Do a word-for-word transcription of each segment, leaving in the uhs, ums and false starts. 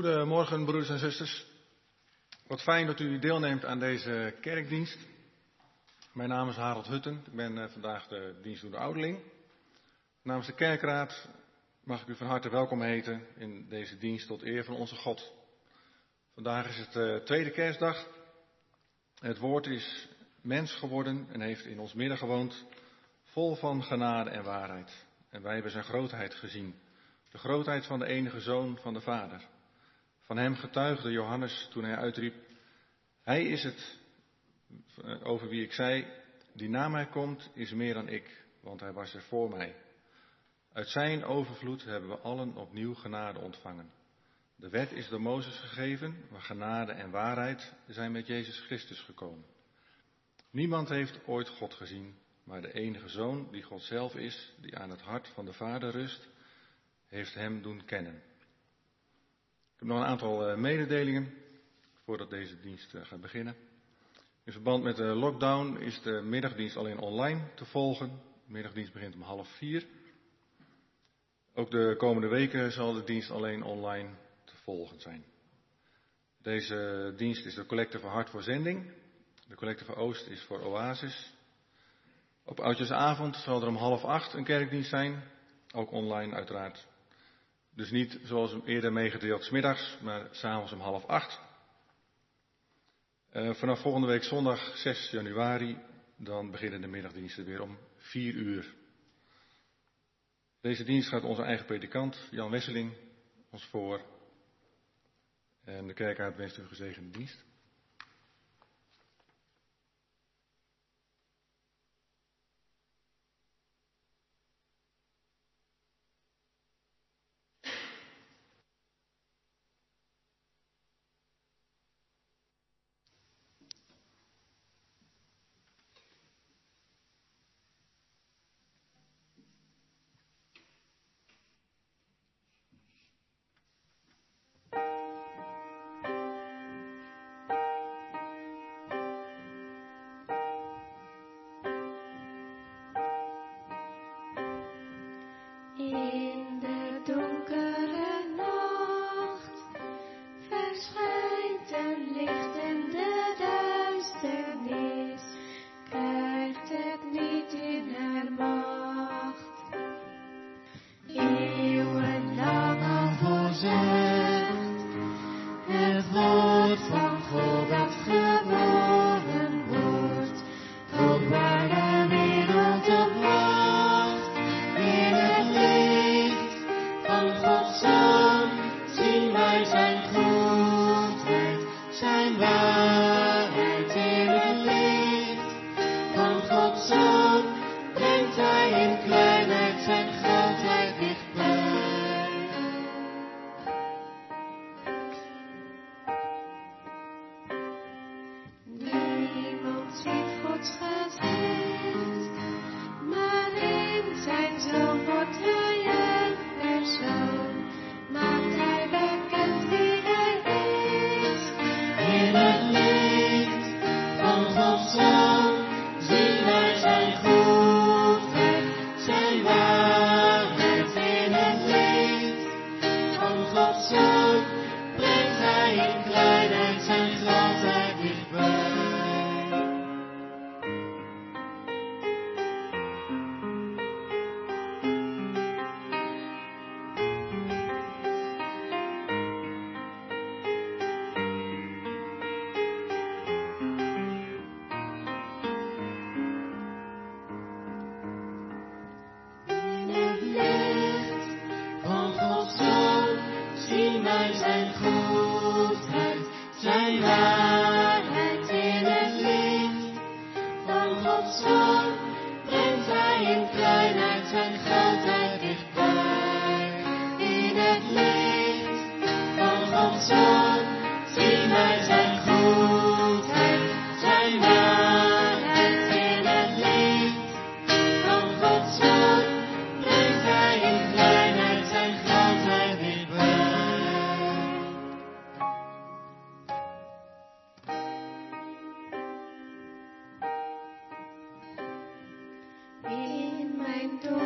Goedemorgen, broeders en zusters. Wat fijn dat u deelneemt aan deze kerkdienst. Mijn naam is Harold Hutten. Ik ben uh, vandaag de dienstdoende ouderling. Namens de kerkraad mag ik u van harte welkom heten in deze dienst tot eer van onze God. Vandaag is het uh, tweede kerstdag. Het woord is mens geworden en heeft in ons midden gewoond, vol van genade en waarheid. En wij hebben zijn grootheid gezien. De grootheid van de enige Zoon van de Vader. Van hem getuigde Johannes toen hij uitriep: Hij is het over wie ik zei, die na mij komt is meer dan ik, want hij was er voor mij. Uit zijn overvloed hebben we allen opnieuw genade ontvangen. De wet is door Mozes gegeven, maar genade en waarheid zijn met Jezus Christus gekomen. Niemand heeft ooit God gezien, maar de enige Zoon, die God zelf is, die aan het hart van de Vader rust, heeft hem doen kennen. Ik heb nog een aantal mededelingen voordat deze dienst gaat beginnen. In verband met de lockdown is de middagdienst alleen online te volgen. De middagdienst begint om half vier. Ook de komende weken zal de dienst alleen online te volgen zijn. Deze dienst is de collecte voor Hart voor Zending. De collecte voor Oost is voor Oasis. Op oudjesavond zal er om half acht een kerkdienst zijn. Ook online uiteraard. Dus niet zoals eerder meegedeeld 's middags, maar 's avonds om half acht. Uh, vanaf volgende week zondag zes januari, dan beginnen de middagdiensten weer om vier uur. Deze dienst gaat onze eigen predikant, Jan Wesseling, ons voor. En de kerkraad wenst u een gezegende dienst.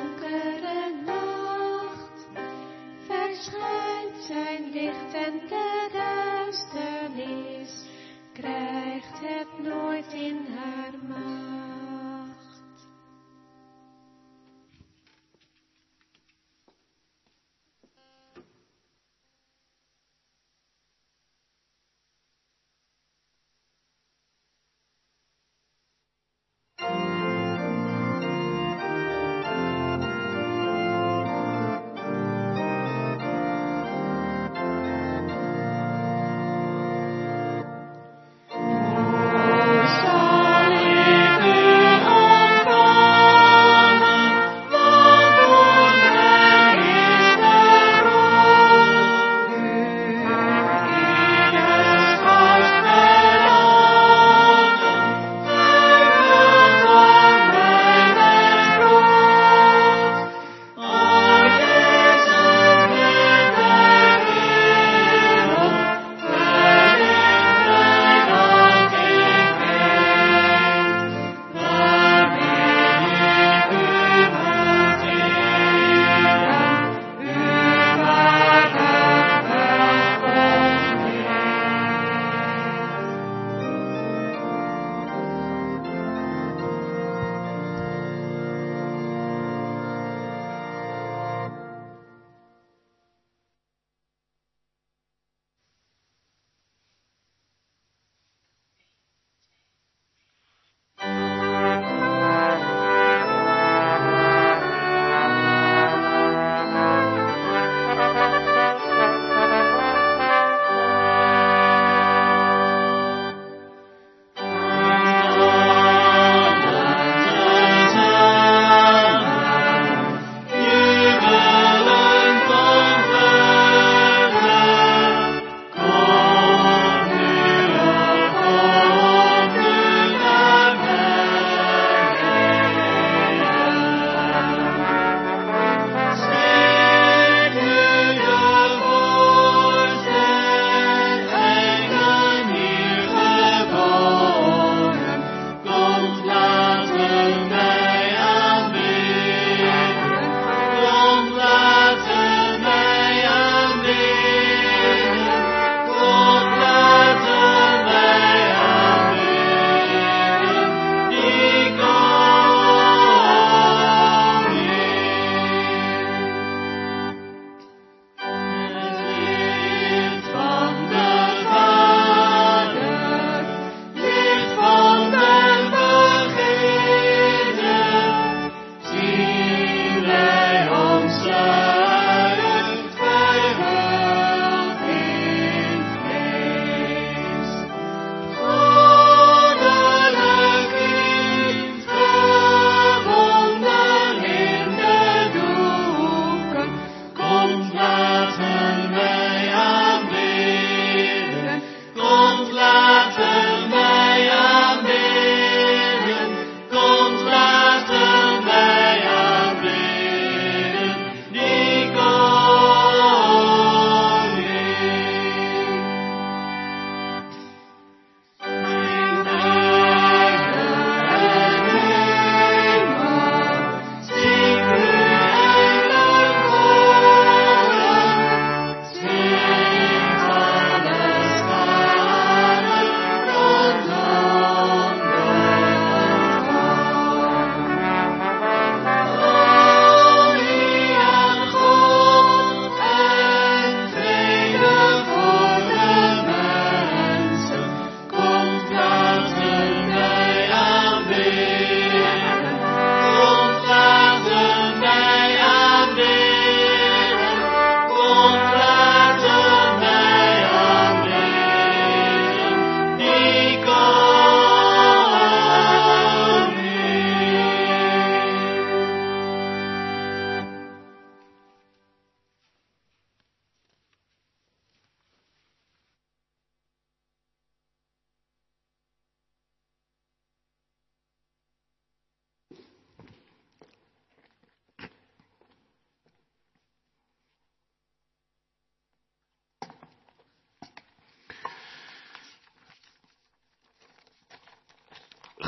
Zijn licht en de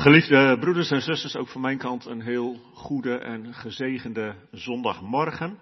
Geliefde broeders en zusters, ook van mijn kant een heel goede en gezegende zondagmorgen.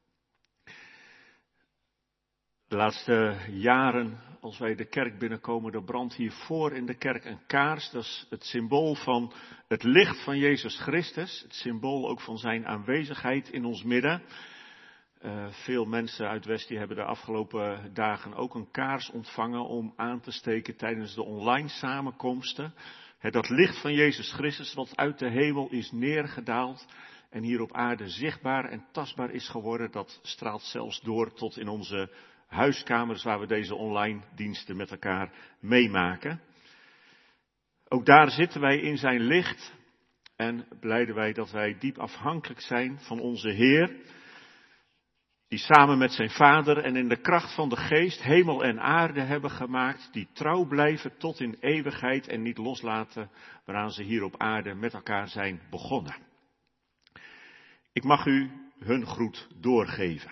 De laatste jaren, als wij de kerk binnenkomen, er brandt hier voor in de kerk een kaars. Dat is het symbool van het licht van Jezus Christus. Het symbool ook van zijn aanwezigheid in ons midden. Uh, veel mensen uit West die hebben de afgelopen dagen ook een kaars ontvangen om aan te steken tijdens de online samenkomsten. He, dat licht van Jezus Christus wat uit de hemel is neergedaald en hier op aarde zichtbaar en tastbaar is geworden, dat straalt zelfs door tot in onze huiskamers waar we deze online diensten met elkaar meemaken. Ook daar zitten wij in zijn licht en blijden wij dat wij diep afhankelijk zijn van onze Heer, die samen met zijn Vader en in de kracht van de Geest hemel en aarde hebben gemaakt, die trouw blijven tot in eeuwigheid en niet loslaten waaraan ze hier op aarde met elkaar zijn begonnen. Ik mag u hun groet doorgeven.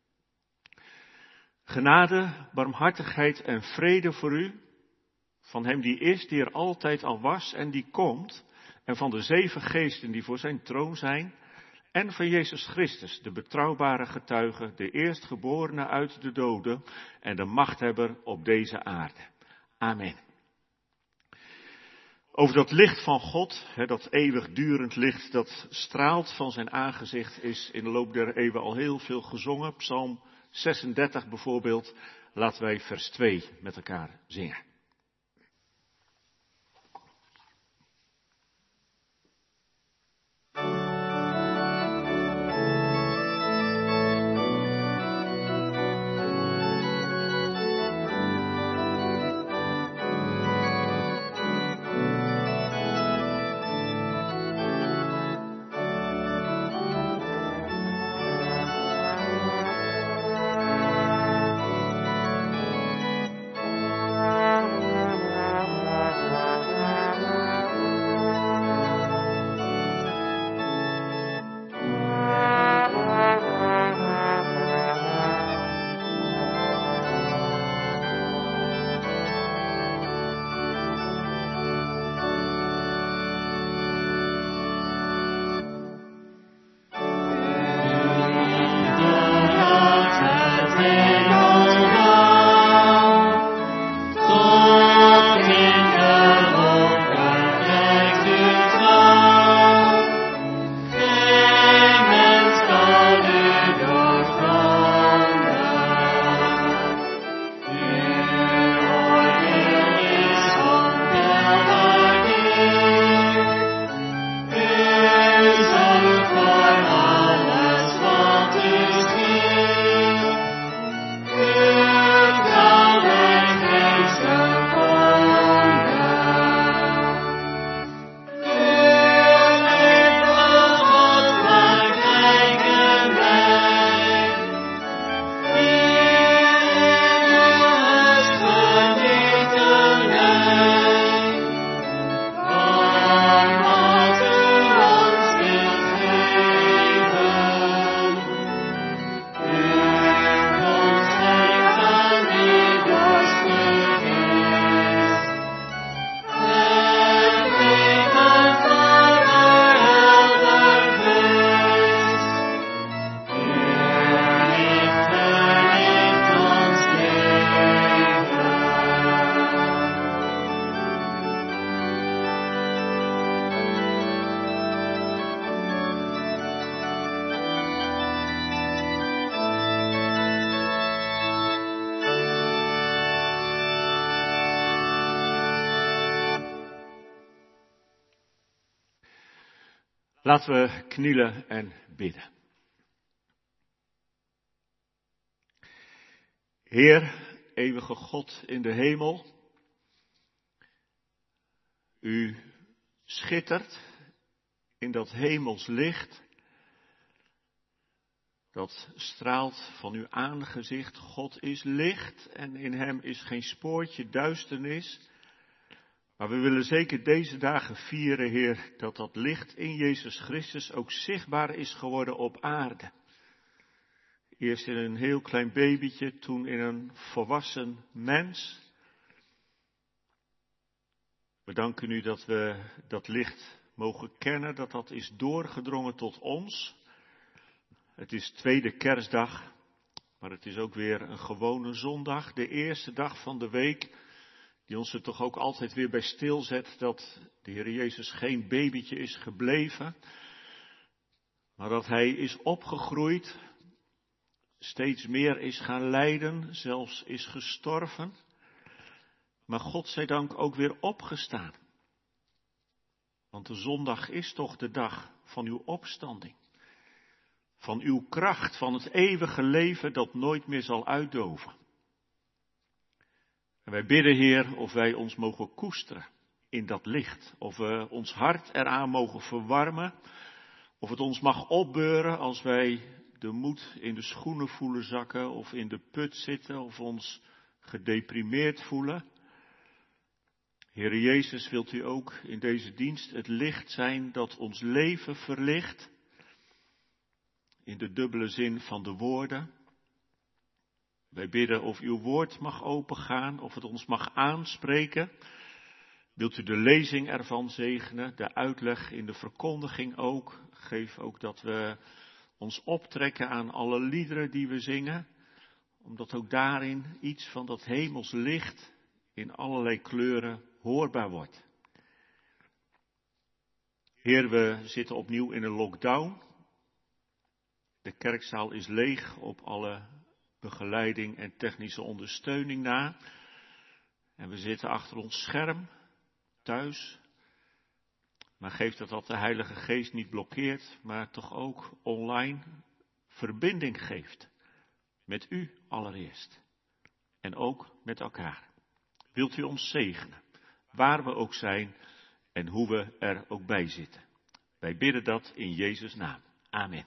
Genade, barmhartigheid en vrede voor u, van hem die is, die er altijd al was en die komt, en van de zeven geesten die voor zijn troon zijn, en van Jezus Christus, de betrouwbare getuige, de eerstgeborene uit de doden en de machthebber op deze aarde. Amen. Over dat licht van God, dat eeuwigdurend licht dat straalt van zijn aangezicht, is in de loop der eeuwen al heel veel gezongen. Psalm zesendertig bijvoorbeeld. Laten wij vers twee met elkaar zingen. Laten we knielen en bidden. Heer, eeuwige God in de hemel, u schittert in dat hemels licht, dat straalt van uw aangezicht. God is licht en in hem is geen spoortje duisternis. Maar we willen zeker deze dagen vieren, Heer, dat dat licht in Jezus Christus ook zichtbaar is geworden op aarde. Eerst in een heel klein babytje, toen in een volwassen mens. We danken u dat we dat licht mogen kennen, dat dat is doorgedrongen tot ons. Het is tweede kerstdag, maar het is ook weer een gewone zondag, de eerste dag van de week, die ons er toch ook altijd weer bij stilzet dat de Heer Jezus geen babytje is gebleven, maar dat Hij is opgegroeid, steeds meer is gaan lijden, zelfs is gestorven, maar God zij dank ook weer opgestaan. Want de zondag is toch de dag van uw opstanding, van uw kracht, van het eeuwige leven dat nooit meer zal uitdoven. En wij bidden, Heer, of wij ons mogen koesteren in dat licht, of we ons hart eraan mogen verwarmen, of het ons mag opbeuren als wij de moed in de schoenen voelen zakken, of in de put zitten, of ons gedeprimeerd voelen. Heere Jezus, wilt u ook in deze dienst het licht zijn dat ons leven verlicht, in de dubbele zin van de woorden. Wij bidden of uw woord mag opengaan, of het ons mag aanspreken. Wilt u de lezing ervan zegenen, de uitleg in de verkondiging ook. Geef ook dat we ons optrekken aan alle liederen die we zingen, omdat ook daarin iets van dat hemels licht in allerlei kleuren hoorbaar wordt. Heer, we zitten opnieuw in een lockdown. De kerkzaal is leeg op alle begeleiding en technische ondersteuning na. En we zitten achter ons scherm, thuis. Maar geef dat dat de Heilige Geest niet blokkeert, maar toch ook online verbinding geeft. Met u allereerst. En ook met elkaar. Wilt u ons zegenen, waar we ook zijn en hoe we er ook bij zitten. Wij bidden dat in Jezus' naam. Amen.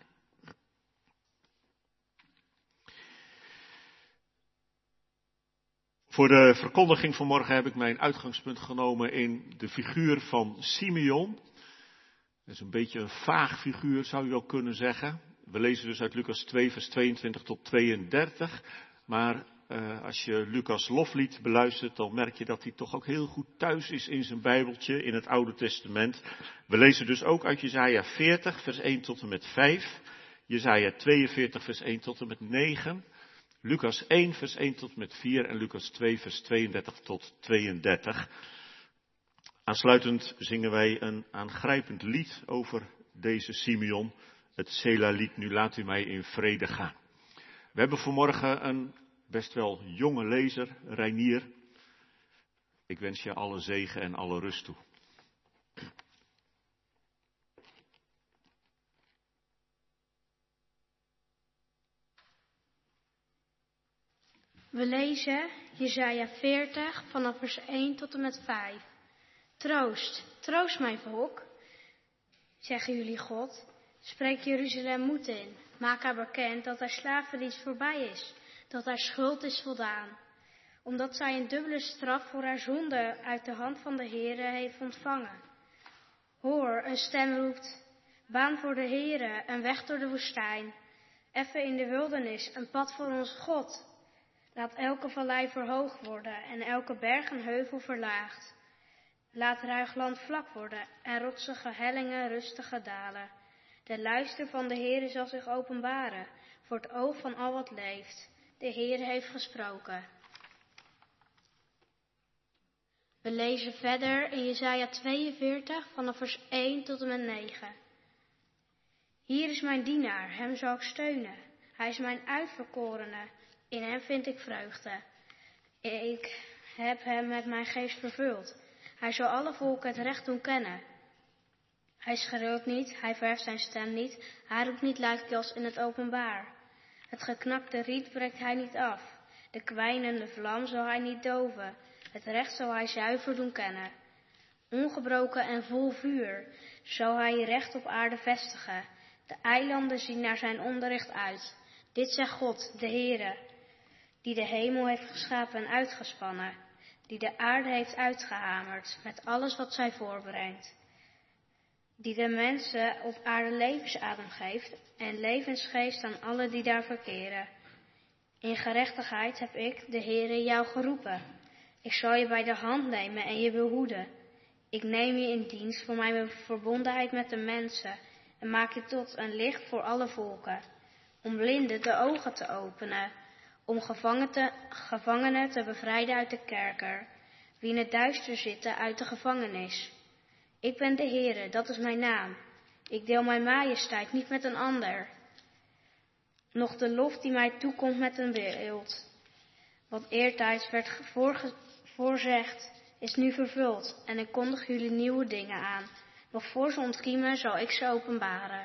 Voor de verkondiging van morgen heb ik mijn uitgangspunt genomen in de figuur van Simeon. Dat is een beetje een vaag figuur, zou je wel kunnen zeggen. We lezen dus uit Lucas twee, vers tweeëntwintig tot tweeëndertig. Maar uh, als je Lucas loflied beluistert, dan merk je dat hij toch ook heel goed thuis is in zijn Bijbeltje, in het Oude Testament. We lezen dus ook uit Jesaja veertig, vers één tot en met vijf. Jesaja tweeënveertig, vers één tot en met negen. Lucas één, vers één tot en met vier en Lucas twee, vers tweeëndertig tot tweeëndertig. Aansluitend zingen wij een aangrijpend lied over deze Simeon, het Sela-lied, Nu laat u mij in vrede gaan. We hebben vanmorgen een best wel jonge lezer, Reinier. Ik wens je alle zegen en alle rust toe. We lezen Jesaja veertig vanaf vers één tot en met vijf. Troost, troost mijn volk, zeggen jullie God. Spreek Jeruzalem moed in. Maak haar bekend dat haar slavendienst voorbij is, dat haar schuld is voldaan. Omdat zij een dubbele straf voor haar zonde uit de hand van de Heere heeft ontvangen. Hoor, een stem roept, baan voor de Heere, een weg door de woestijn. Effen in de wildernis, een pad voor ons God. Laat elke vallei verhoogd worden en elke berg en heuvel verlaagd. Laat ruig land vlak worden en rotsige hellingen rustige dalen. De luister van de Heere zal zich openbaren voor het oog van al wat leeft. De Heere heeft gesproken. We lezen verder in Jesaja tweeënveertig vanaf vers één tot en met negen. Hier is mijn dienaar, hem zal ik steunen. Hij is mijn uitverkorene, in hem vind ik vreugde. Ik heb hem met mijn geest vervuld. Hij zal alle volken het recht doen kennen. Hij schreeuwt niet, hij verheft zijn stem niet, hij roept niet luidkeels in het openbaar. Het geknakte riet breekt hij niet af, de kwijnende vlam zal hij niet doven, het recht zal hij zuiver doen kennen. Ongebroken en vol vuur zal hij recht op aarde vestigen, de eilanden zien naar zijn onderricht uit. Dit zegt God, de Heere, die de hemel heeft geschapen en uitgespannen, die de aarde heeft uitgehamerd met alles wat zij voorbrengt. Die de mensen op aarde levensadem geeft en levensgeest aan alle die daar verkeren. In gerechtigheid heb ik, de Heere, jou geroepen. Ik zal je bij de hand nemen en je behoeden. Ik neem je in dienst voor mijn verbondenheid met de mensen en maak je tot een licht voor alle volken. Om blinden de ogen te openen, om gevangenen te, gevangenen te bevrijden uit de kerker, wie in het duister zitten uit de gevangenis. Ik ben de Heere, dat is mijn naam. Ik deel mijn majesteit niet met een ander, noch de lof die mij toekomt met een beeld. Wat eertijds werd voorge, voorzegd, is nu vervuld, en ik kondig jullie nieuwe dingen aan. Nog voor ze ontkiemen zal ik ze openbaren.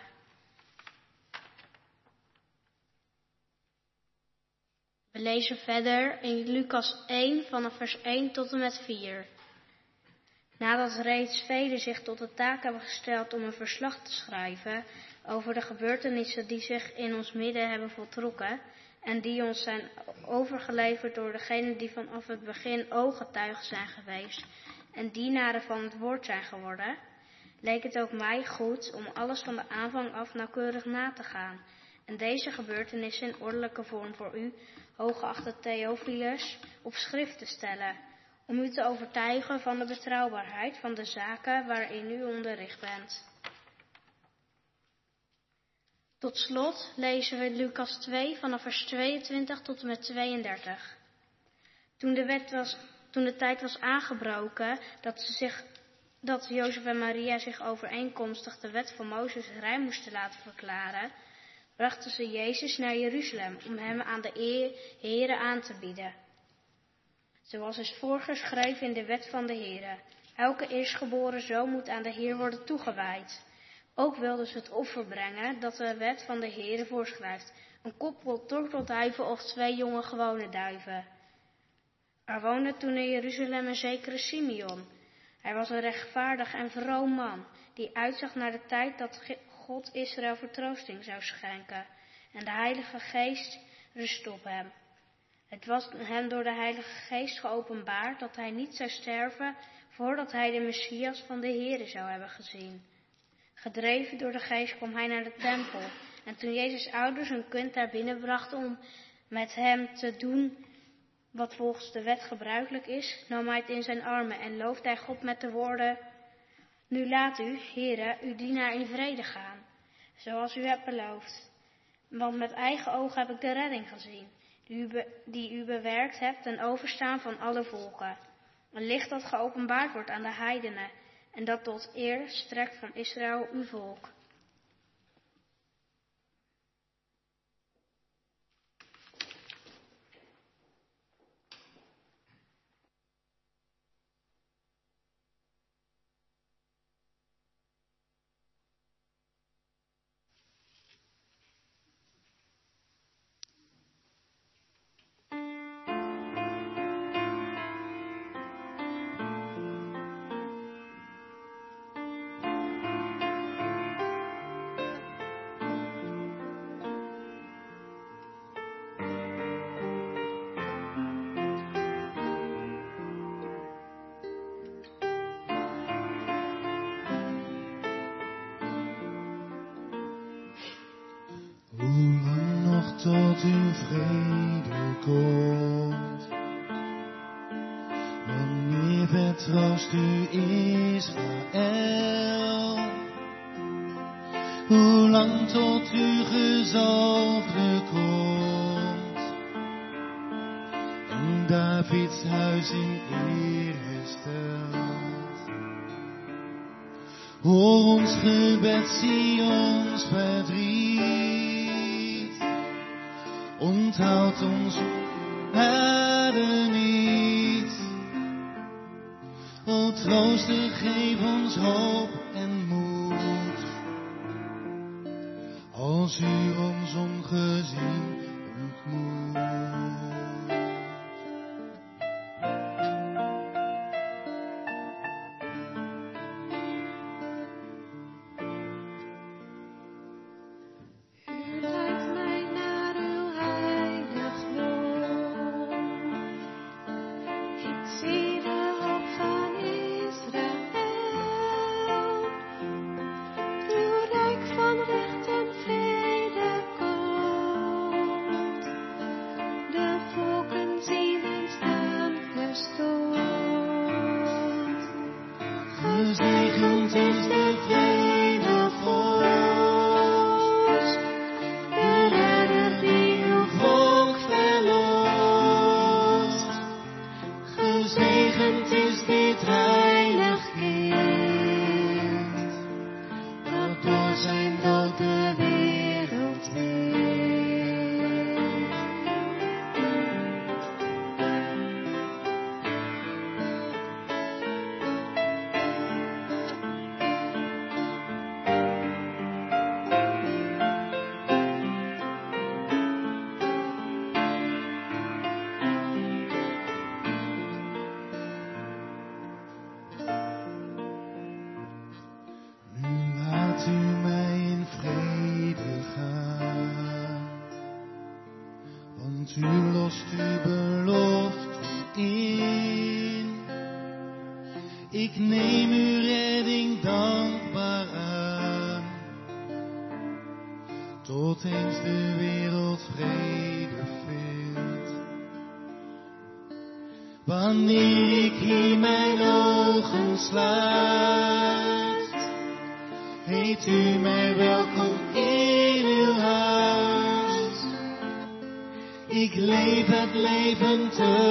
We lezen verder in Lucas één vanaf vers één tot en met vier. Nadat reeds velen zich tot de taak hebben gesteld om een verslag te schrijven over de gebeurtenissen die zich in ons midden hebben voltrokken en die ons zijn overgeleverd door degenen die vanaf het begin ooggetuigen zijn geweest en dienaren van het woord zijn geworden, leek het ook mij goed om alles van de aanvang af nauwkeurig na te gaan en deze gebeurtenissen in ordelijke vorm voor u, hooggeachte Theophilus, op schrift te stellen, om u te overtuigen van de betrouwbaarheid van de zaken waarin u onderricht bent. Tot slot lezen we Lucas twee vanaf vers tweeëntwintig tot en met tweeëndertig. Toen de, wet was, toen de tijd was aangebroken dat, ze zich, dat Jozef en Maria zich overeenkomstig de wet van Mozes rein moesten laten verklaren, brachten ze Jezus naar Jeruzalem om hem aan de Heere aan te bieden. Zoals is voorgeschreven in de wet van de Heere. Elke eerstgeboren zoon moet aan de Heer worden toegewijd. Ook wilden ze het offer brengen dat de wet van de Heere voorschrijft. Een koppel tortelduiven of twee jonge gewone duiven. Er woonde toen in Jeruzalem een zekere Simeon. Hij was een rechtvaardig en vroom man, die uitzag naar de tijd dat God Israël vertroosting zou schenken. En de Heilige Geest rustte op hem. Het was hem door de Heilige Geest geopenbaard dat hij niet zou sterven voordat hij de Messias van de Heere zou hebben gezien. Gedreven door de Geest kwam hij naar de tempel. En toen Jezus' ouders een kind daar binnenbrachten om met hem te doen wat volgens de wet gebruikelijk is, nam hij het in zijn armen en loofde hij God met de woorden: Nu laat u, Heere, uw dienaar in vrede gaan, zoals u hebt beloofd. Want met eigen ogen heb ik de redding gezien, die u, be, die u bewerkt hebt ten overstaan van alle volken. Een licht dat geopenbaard wordt aan de heidenen en dat tot eer strekt van Israël, uw volk. Tot uw vrede komt. Wanneer vertroost u Israël? Hoe lang tot uw gezalfde komt? En Davids huis in eer herstelt. Hoor ons gebed, zie ons verdriet. Onthoud ons harde niet. O trooster, geef ons hoop en moed. Als u ons ongezien ontmoet. Van recht en vrede komt. zijn dood de wereld weet. Wanneer ik hier mijn ogen sluit, heet u mij welkom in uw huis. Ik leef het leven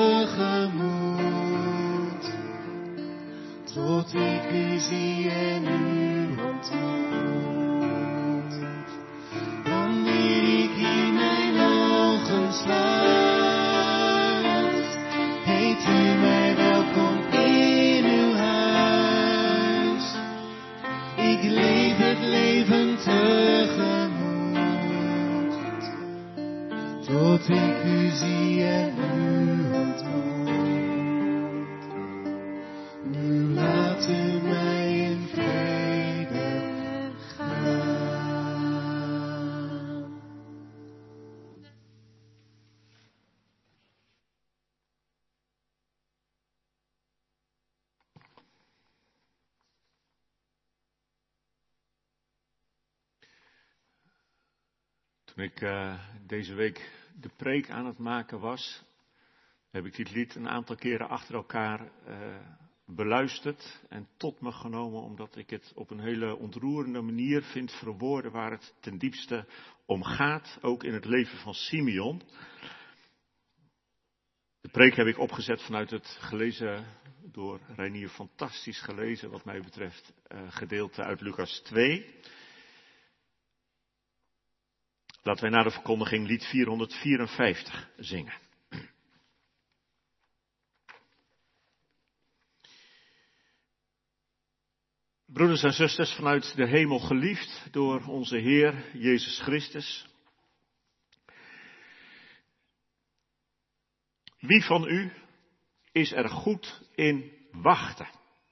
tegemoet, tot ik u zie en u ontmoet. Wanneer ik hier mijn ogen sluit, heet u mij welkom in uw huis. Ik leef het leven tegemoet, tot ik u zie en u ontmoet. Nu laat u mij in vrede gaan. Toen ik uh, deze week de preek aan het maken was, heb ik dit lied een aantal keren achter elkaar uh, beluisterd en tot me genomen, omdat ik het op een hele ontroerende manier vind verwoorden waar het ten diepste om gaat, ook in het leven van Simeon. De preek heb ik opgezet vanuit het gelezen door Reinier, fantastisch gelezen wat mij betreft, uh, gedeelte uit Lucas twee. Laten wij na de verkondiging lied vierhonderdvierenvijftig zingen. Broeders en zusters, vanuit de hemel geliefd door onze Heer Jezus Christus. Wie van u is er goed in wachten?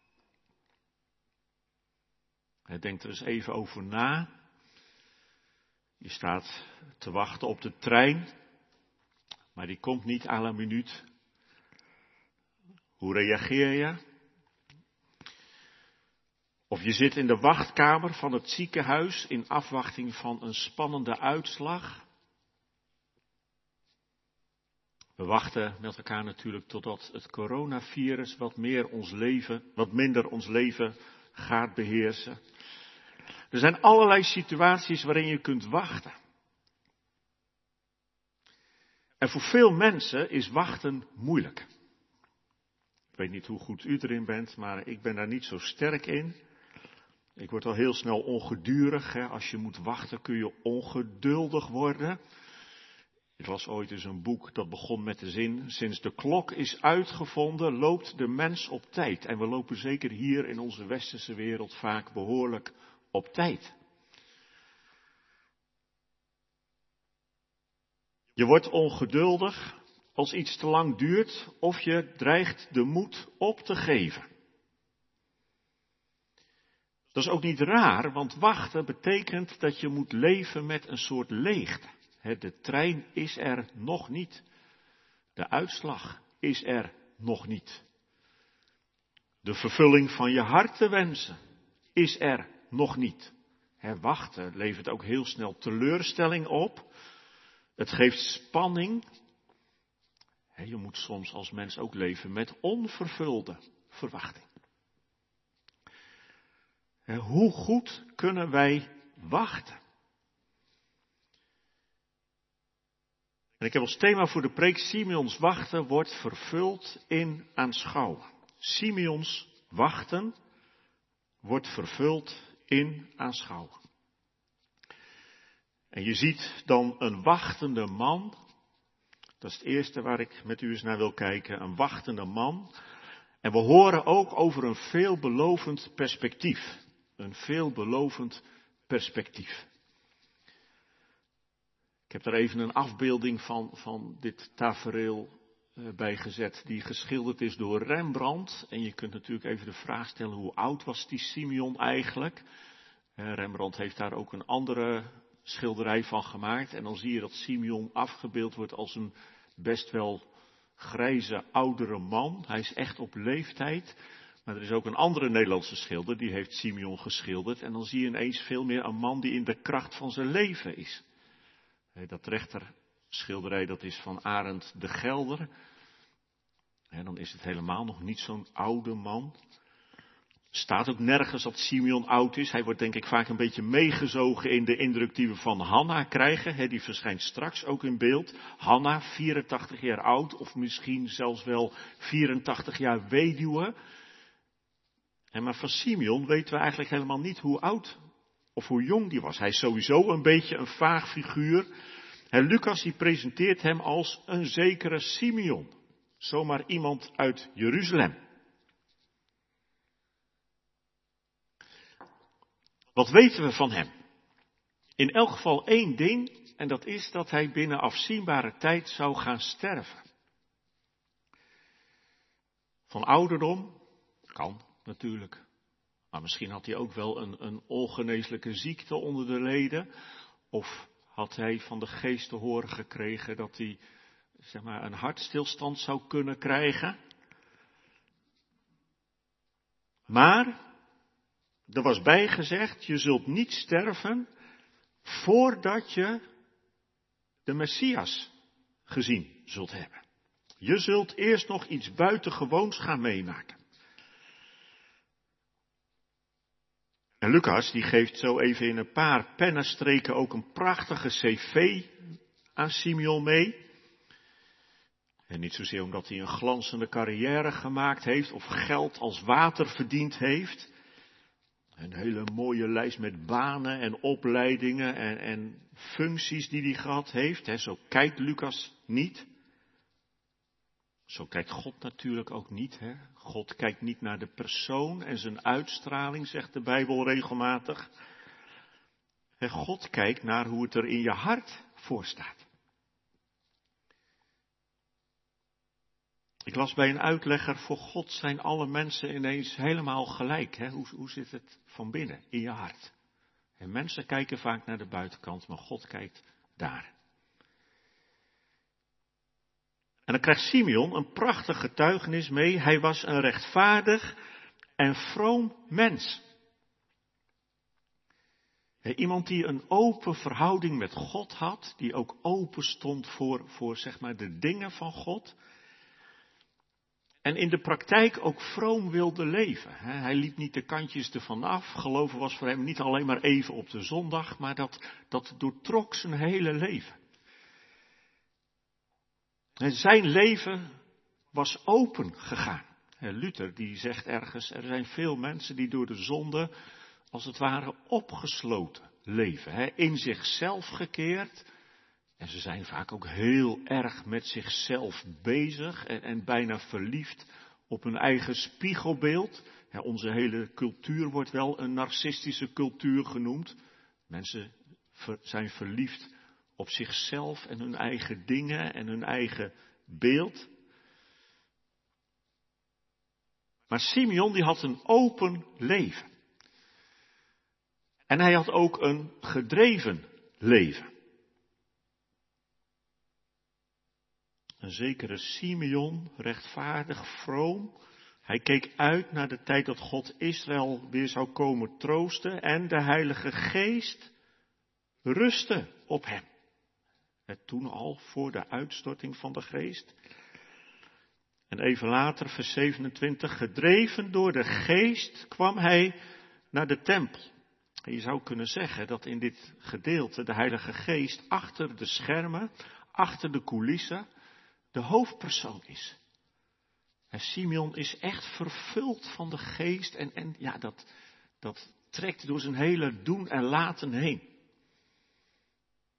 Denk er eens even over na. Je staat te wachten op de trein, maar die komt niet à la minuut. Hoe reageer je? Of je zit in de wachtkamer van het ziekenhuis in afwachting van een spannende uitslag. We wachten met elkaar natuurlijk totdat het coronavirus wat meer ons leven, wat minder ons leven gaat beheersen. Er zijn allerlei situaties waarin je kunt wachten. En voor veel mensen is wachten moeilijk. Ik weet niet hoe goed u erin bent, maar ik ben daar niet zo sterk in. Ik word al heel snel ongedurig. Hè. Als je moet wachten kun je ongeduldig worden. Ik las ooit eens een boek dat begon met de zin: sinds de klok is uitgevonden loopt de mens op tijd. En we lopen zeker hier in onze westerse wereld vaak behoorlijk op tijd. Je wordt ongeduldig als iets te lang duurt of je dreigt de moed op te geven. Dat is ook niet raar, want wachten betekent dat je moet leven met een soort leegte. De trein is er nog niet. De uitslag is er nog niet. De vervulling van je hartewensen is er nog niet. He, wachten levert ook heel snel teleurstelling op. Het geeft spanning. He, je moet soms als mens ook leven met onvervulde verwachting. He, hoe goed kunnen wij wachten? En ik heb als thema voor de preek: Simeons wachten wordt vervuld in aanschouwen. Simeons wachten wordt vervuld in aanschouwen. En je ziet dan een wachtende man. Dat is het eerste waar ik met u eens naar wil kijken. Een wachtende man. En we horen ook over een veelbelovend perspectief. Een veelbelovend perspectief. Ik heb daar even een afbeelding van, van dit tafereel bij gezet, die geschilderd is door Rembrandt. En je kunt natuurlijk even de vraag stellen, hoe oud was die Simeon eigenlijk? Rembrandt heeft daar ook een andere schilderij van gemaakt. En dan zie je dat Simeon afgebeeld wordt als een best wel grijze, oudere man. Hij is echt op leeftijd. Maar er is ook een andere Nederlandse schilder, die heeft Simeon geschilderd. En dan zie je ineens veel meer een man die in de kracht van zijn leven is. Dat rechterschilderij, dat is van Arend de Gelder. En dan is het helemaal nog niet zo'n oude man. Staat ook nergens dat Simeon oud is. Hij wordt denk ik vaak een beetje meegezogen in de indruk die we van Hanna krijgen. He, die verschijnt straks ook in beeld. Hanna, vierentachtig jaar oud, of misschien zelfs wel vierentachtig jaar weduwe. En maar van Simeon weten we eigenlijk helemaal niet hoe oud of hoe jong die was. Hij is sowieso een beetje een vaag figuur. En Lucas die presenteert hem als een zekere Simeon. Zomaar iemand uit Jeruzalem. Wat weten we van hem? In elk geval één ding, en dat is dat hij binnen afzienbare tijd zou gaan sterven. Van ouderdom? Kan natuurlijk. Maar misschien had hij ook wel een, een ongeneeslijke ziekte onder de leden. Of had hij van de geest te horen gekregen dat hij, zeg maar, een hartstilstand zou kunnen krijgen. Maar er was bijgezegd, je zult niet sterven voordat je de Messias gezien zult hebben. Je zult eerst nog iets buitengewoons gaan meemaken. En Lucas die geeft zo even in een paar pennenstreken ook een prachtige cv aan Simeon mee. En niet zozeer omdat hij een glanzende carrière gemaakt heeft of geld als water verdiend heeft. Een hele mooie lijst met banen en opleidingen en, en functies die hij gehad heeft. He, zo kijkt Lucas niet. Zo kijkt God natuurlijk ook niet. Hè? God kijkt niet naar de persoon en zijn uitstraling, zegt de Bijbel regelmatig. En God kijkt naar hoe het er in je hart voor staat. Ik las bij een uitlegger, voor God zijn alle mensen ineens helemaal gelijk. Hè? Hoe, hoe zit het van binnen, in je hart? En mensen kijken vaak naar de buitenkant, maar God kijkt daar. En dan krijgt Simeon een prachtig getuigenis mee. Hij was een rechtvaardig en vroom mens. Iemand die een open verhouding met God had, die ook open stond voor, voor zeg maar de dingen van God. En in de praktijk ook vroom wilde leven. Hij liep niet de kantjes ervan af. Geloven was voor hem niet alleen maar even op de zondag, maar dat, dat doortrok zijn hele leven. En zijn leven was open gegaan. Luther die zegt ergens, er zijn veel mensen die door de zonde als het ware opgesloten leven. In zichzelf gekeerd. En ze zijn vaak ook heel erg met zichzelf bezig en, en bijna verliefd op hun eigen spiegelbeeld. Ja, onze hele cultuur wordt wel een narcistische cultuur genoemd. Mensen ver, zijn verliefd op zichzelf en hun eigen dingen en hun eigen beeld. Maar Simeon die had een open leven. En hij had ook een gedreven leven. Een zekere Simeon, rechtvaardig, vroom. Hij keek uit naar de tijd dat God Israël weer zou komen troosten. En de Heilige Geest rustte op hem. Het toen al voor de uitstorting van de Geest. En even later, vers zevenentwintig, gedreven door de Geest kwam hij naar de tempel. En je zou kunnen zeggen dat in dit gedeelte de Heilige Geest achter de schermen, achter de coulissen, de hoofdpersoon is. En Simeon is echt vervuld van de Geest en, en ja, dat, dat trekt door zijn hele doen en laten heen.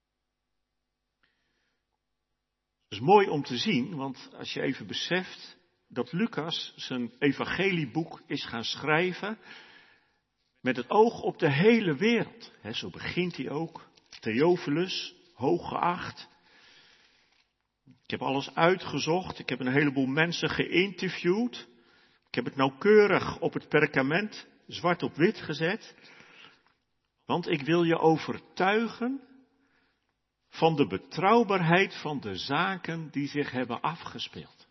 is mooi om te zien, want als je even beseft dat Lucas zijn evangelieboek is gaan schrijven met het oog op de hele wereld. He, zo begint hij ook. Theophilus, hooggeacht. Ik heb alles uitgezocht. Ik heb een heleboel mensen geïnterviewd. Ik heb het nauwkeurig op het perkament zwart op wit gezet. Want ik wil je overtuigen van de betrouwbaarheid van de zaken die zich hebben afgespeeld.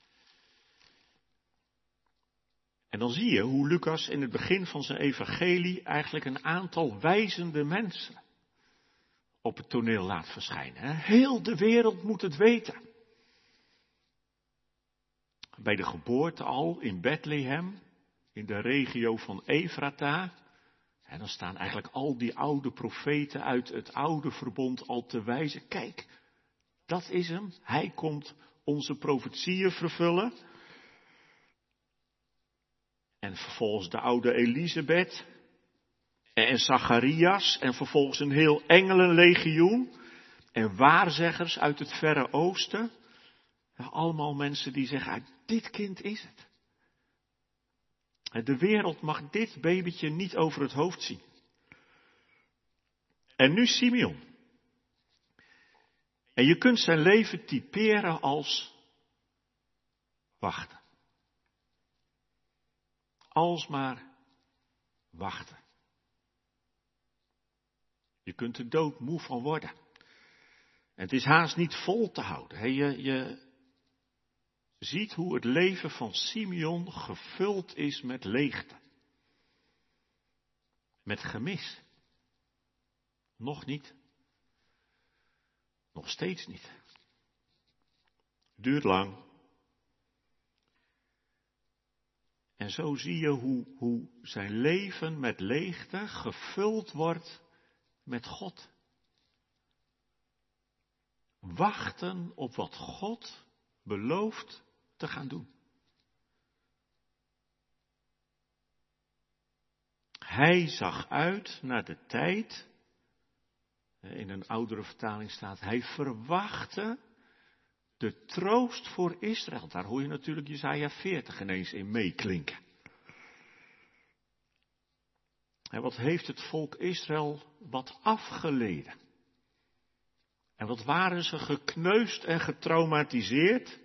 En dan zie je hoe Lucas in het begin van zijn evangelie eigenlijk een aantal wijzende mensen op het toneel laat verschijnen. Heel de wereld moet het weten. Bij de geboorte al in Bethlehem, in de regio van Efrata. En dan staan eigenlijk al die oude profeten uit het oude verbond al te wijzen. Kijk, dat is hem. Hij komt onze profetieën vervullen. En vervolgens de oude Elisabeth. En Zacharias. En vervolgens een heel engelenlegioen. En waarzeggers uit het Verre Oosten. Ja, allemaal mensen die zeggen, dit kind is het. De wereld mag dit babytje niet over het hoofd zien. En nu Simeon. En je kunt zijn leven typeren als wachten. Alsmaar wachten. Je kunt er doodmoe van worden. En het is haast niet vol te houden. Je, je ziet hoe het leven van Simeon gevuld is met leegte. Met gemis. Nog niet. Nog steeds niet. Duurt lang. En zo zie je hoe, hoe zijn leven met leegte gevuld wordt met God. Wachten op wat God belooft te gaan doen. Hij zag uit naar de tijd, in een oudere vertaling staat, hij verwachtte de troost voor Israël. Daar hoor je natuurlijk Jesaja veertig ineens in meeklinken. En wat heeft het volk Israël wat afgeleden? En wat waren ze gekneusd en getraumatiseerd?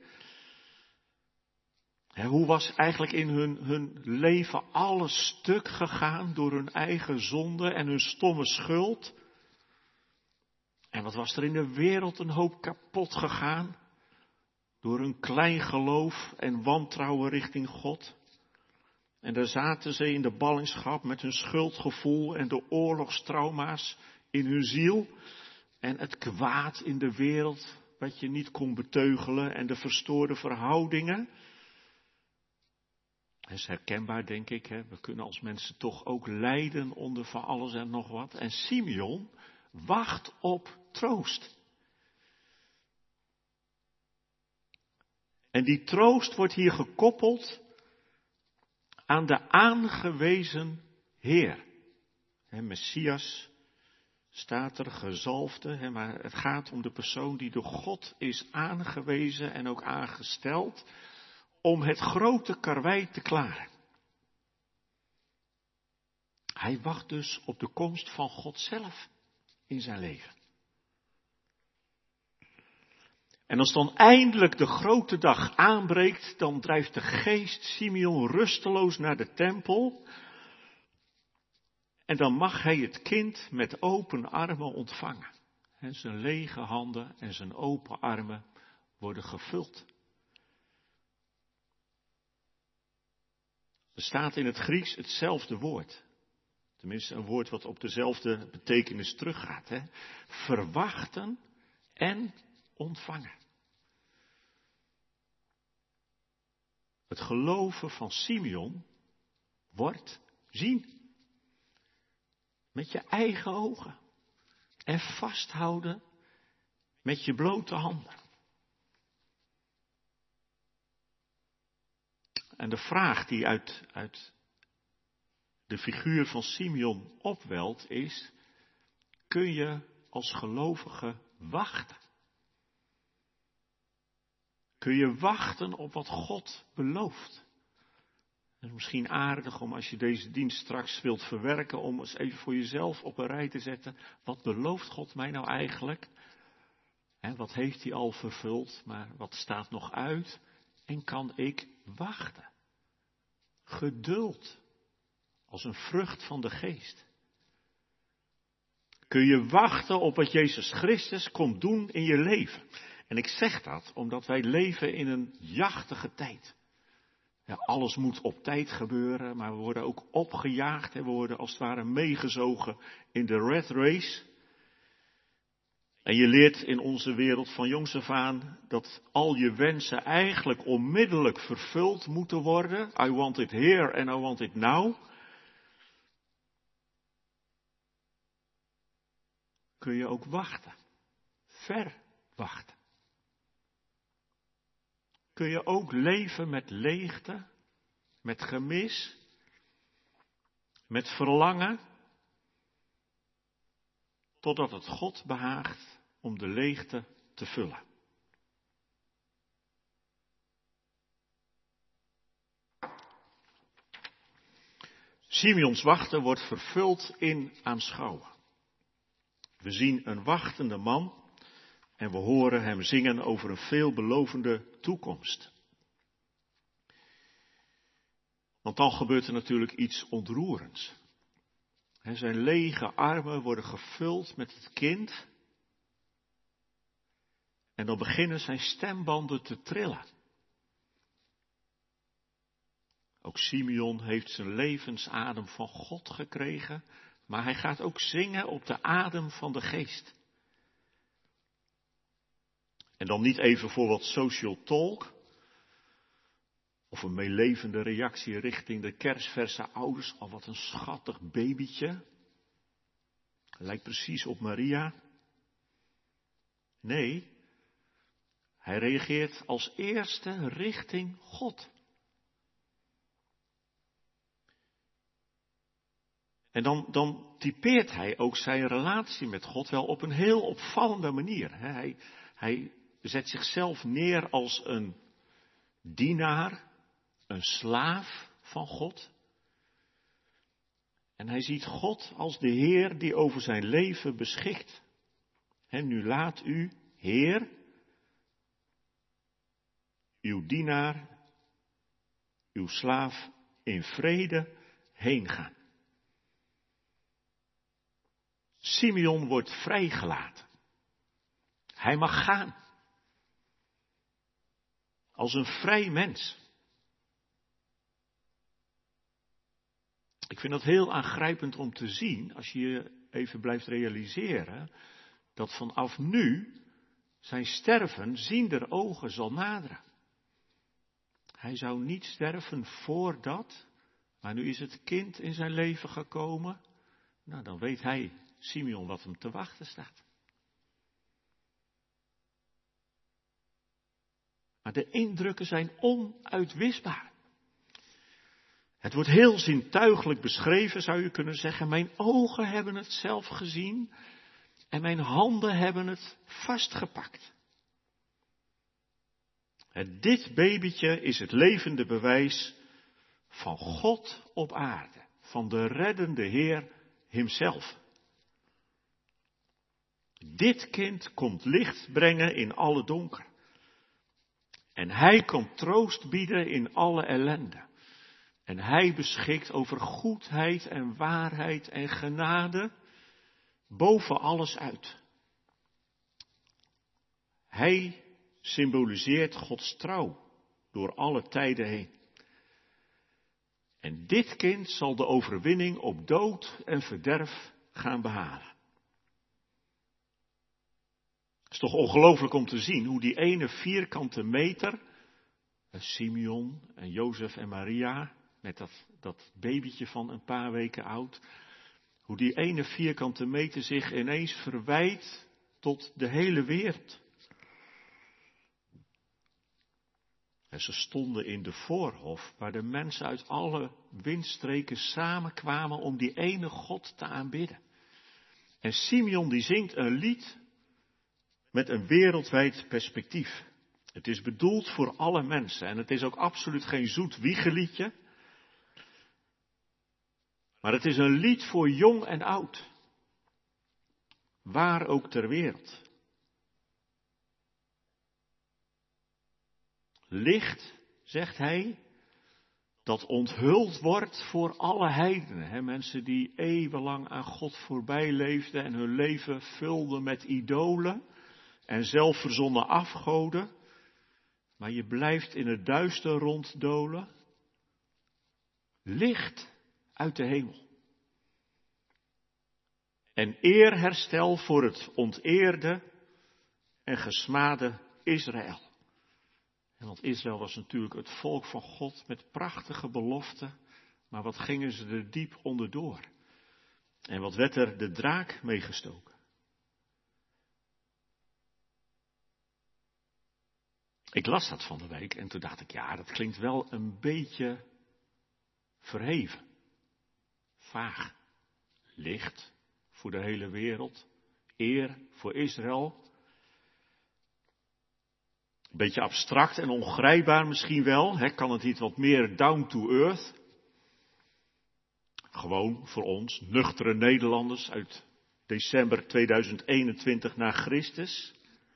En hoe was eigenlijk in hun, hun leven alles stuk gegaan door hun eigen zonde en hun stomme schuld? En wat was er in de wereld een hoop kapot gegaan door hun klein geloof en wantrouwen richting God? En daar zaten ze in de ballingschap met hun schuldgevoel en de oorlogstrauma's in hun ziel. En het kwaad in de wereld wat je niet kon beteugelen en de verstoorde verhoudingen. Dat is herkenbaar, denk ik. Hè? We kunnen als mensen toch ook lijden onder van alles en nog wat. En Simeon wacht op troost. En die troost wordt hier gekoppeld aan de aangewezen Heer. He, Messias staat er, gezalfde. He, maar het gaat om de persoon die door God is aangewezen en ook aangesteld om het grote karwei te klaren. Hij wacht dus op de komst van God zelf in zijn leven. En als dan eindelijk de grote dag aanbreekt, dan drijft de geest Simeon rusteloos naar de tempel. En dan mag hij het kind met open armen ontvangen. En zijn lege handen en zijn open armen worden gevuld. Er staat in het Grieks hetzelfde woord. Tenminste een woord wat op dezelfde betekenis teruggaat. Hè? Verwachten en ontvangen. Het geloven van Simeon wordt zien. Met je eigen ogen. En vasthouden met je blote handen. En de vraag die uit, uit de figuur van Simeon opwelt is, kun je als gelovige wachten? Kun je wachten op wat God belooft? Het is misschien aardig om als je deze dienst straks wilt verwerken, om eens even voor jezelf op een rij te zetten. Wat belooft God mij nou eigenlijk? He, wat heeft hij al vervuld, maar wat staat nog uit? En kan ik wachten? Geduld, als een vrucht van de geest. Kun je wachten op wat Jezus Christus komt doen in je leven? En ik zeg dat omdat wij leven in een jachtige tijd. Ja, alles moet op tijd gebeuren, maar we worden ook opgejaagd en we worden als het ware meegezogen in de red race. En je leert in onze wereld van jongs af aan dat al je wensen eigenlijk onmiddellijk vervuld moeten worden. I want it here and I want it now. Kun je ook wachten. Ver wachten. Kun je ook leven met leegte, met gemis, met verlangen, totdat het God behaagt om de leegte te vullen. Simeons wachten wordt vervuld in aanschouwen. We zien een wachtende man en we horen hem zingen over een veelbelovende toekomst. Want dan gebeurt er natuurlijk iets ontroerends. En zijn lege armen worden gevuld met het kind. En dan beginnen zijn stembanden te trillen. Ook Simeon heeft zijn levensadem van God gekregen, maar hij gaat ook zingen op de adem van de geest. En dan niet even voor wat social talk, of een meelevende reactie richting de kerstverse ouders. Al wat een schattig babytje. Lijkt precies op Maria. Nee, hij reageert als eerste richting God. En dan, dan typeert hij ook zijn relatie met God wel op een heel opvallende manier. Hij, hij zet zichzelf neer als een dienaar, een slaaf van God. En hij ziet God als de Heer die over zijn leven beschikt. En nu laat u, Heer, uw dienaar, uw slaaf in vrede heen gaan. Simeon wordt vrijgelaten. Hij mag gaan. Als een vrij mens. Ik vind dat heel aangrijpend om te zien, als je je even blijft realiseren, dat vanaf nu zijn sterven ziender ogen zal naderen. Hij zou niet sterven voordat, maar nu is het kind in zijn leven gekomen. Nou, dan weet hij, Simeon, wat hem te wachten staat. Maar de indrukken zijn onuitwisbaar. Het wordt heel zintuigelijk beschreven, zou je kunnen zeggen. Mijn ogen hebben het zelf gezien en mijn handen hebben het vastgepakt. Het, dit babytje is het levende bewijs van God op aarde, van de reddende Heer himself. Dit kind komt licht brengen in alle donker. En hij komt troost bieden in alle ellende. En hij beschikt over goedheid en waarheid en genade boven alles uit. Hij symboliseert Gods trouw door alle tijden heen. En dit kind zal de overwinning op dood en verderf gaan behalen. Het is toch ongelooflijk om te zien hoe die ene vierkante meter, Simeon en Jozef en Maria, met dat, dat babytje van een paar weken oud, hoe die ene vierkante meter zich ineens verwijdt tot de hele wereld. En ze stonden in de voorhof, waar de mensen uit alle windstreken samenkwamen om die ene God te aanbidden. En Simeon die zingt een lied met een wereldwijd perspectief. Het is bedoeld voor alle mensen en het is ook absoluut geen zoet wiegeliedje. Maar het is een lied voor jong en oud. Waar ook ter wereld. Licht, zegt hij, dat onthuld wordt voor alle heidenen. Hè? Mensen die eeuwenlang aan God voorbij leefden en hun leven vulden met idolen en zelfverzonnen afgoden. Maar je blijft in het duister ronddolen. Licht uit de hemel. En eerherstel voor het onteerde en gesmade Israël. En want Israël was natuurlijk het volk van God met prachtige beloften. Maar wat gingen ze er diep onderdoor? En wat werd er de draak meegestoken? Ik las dat van de week en toen dacht ik, ja, dat klinkt wel een beetje verheven. Vaag. Licht voor de hele wereld. Eer voor Israël. Een beetje abstract en ongrijpbaar misschien wel. Hè? Kan het niet wat meer down to earth? Gewoon voor ons, nuchtere Nederlanders uit december tweeduizend eenentwintig na Christus.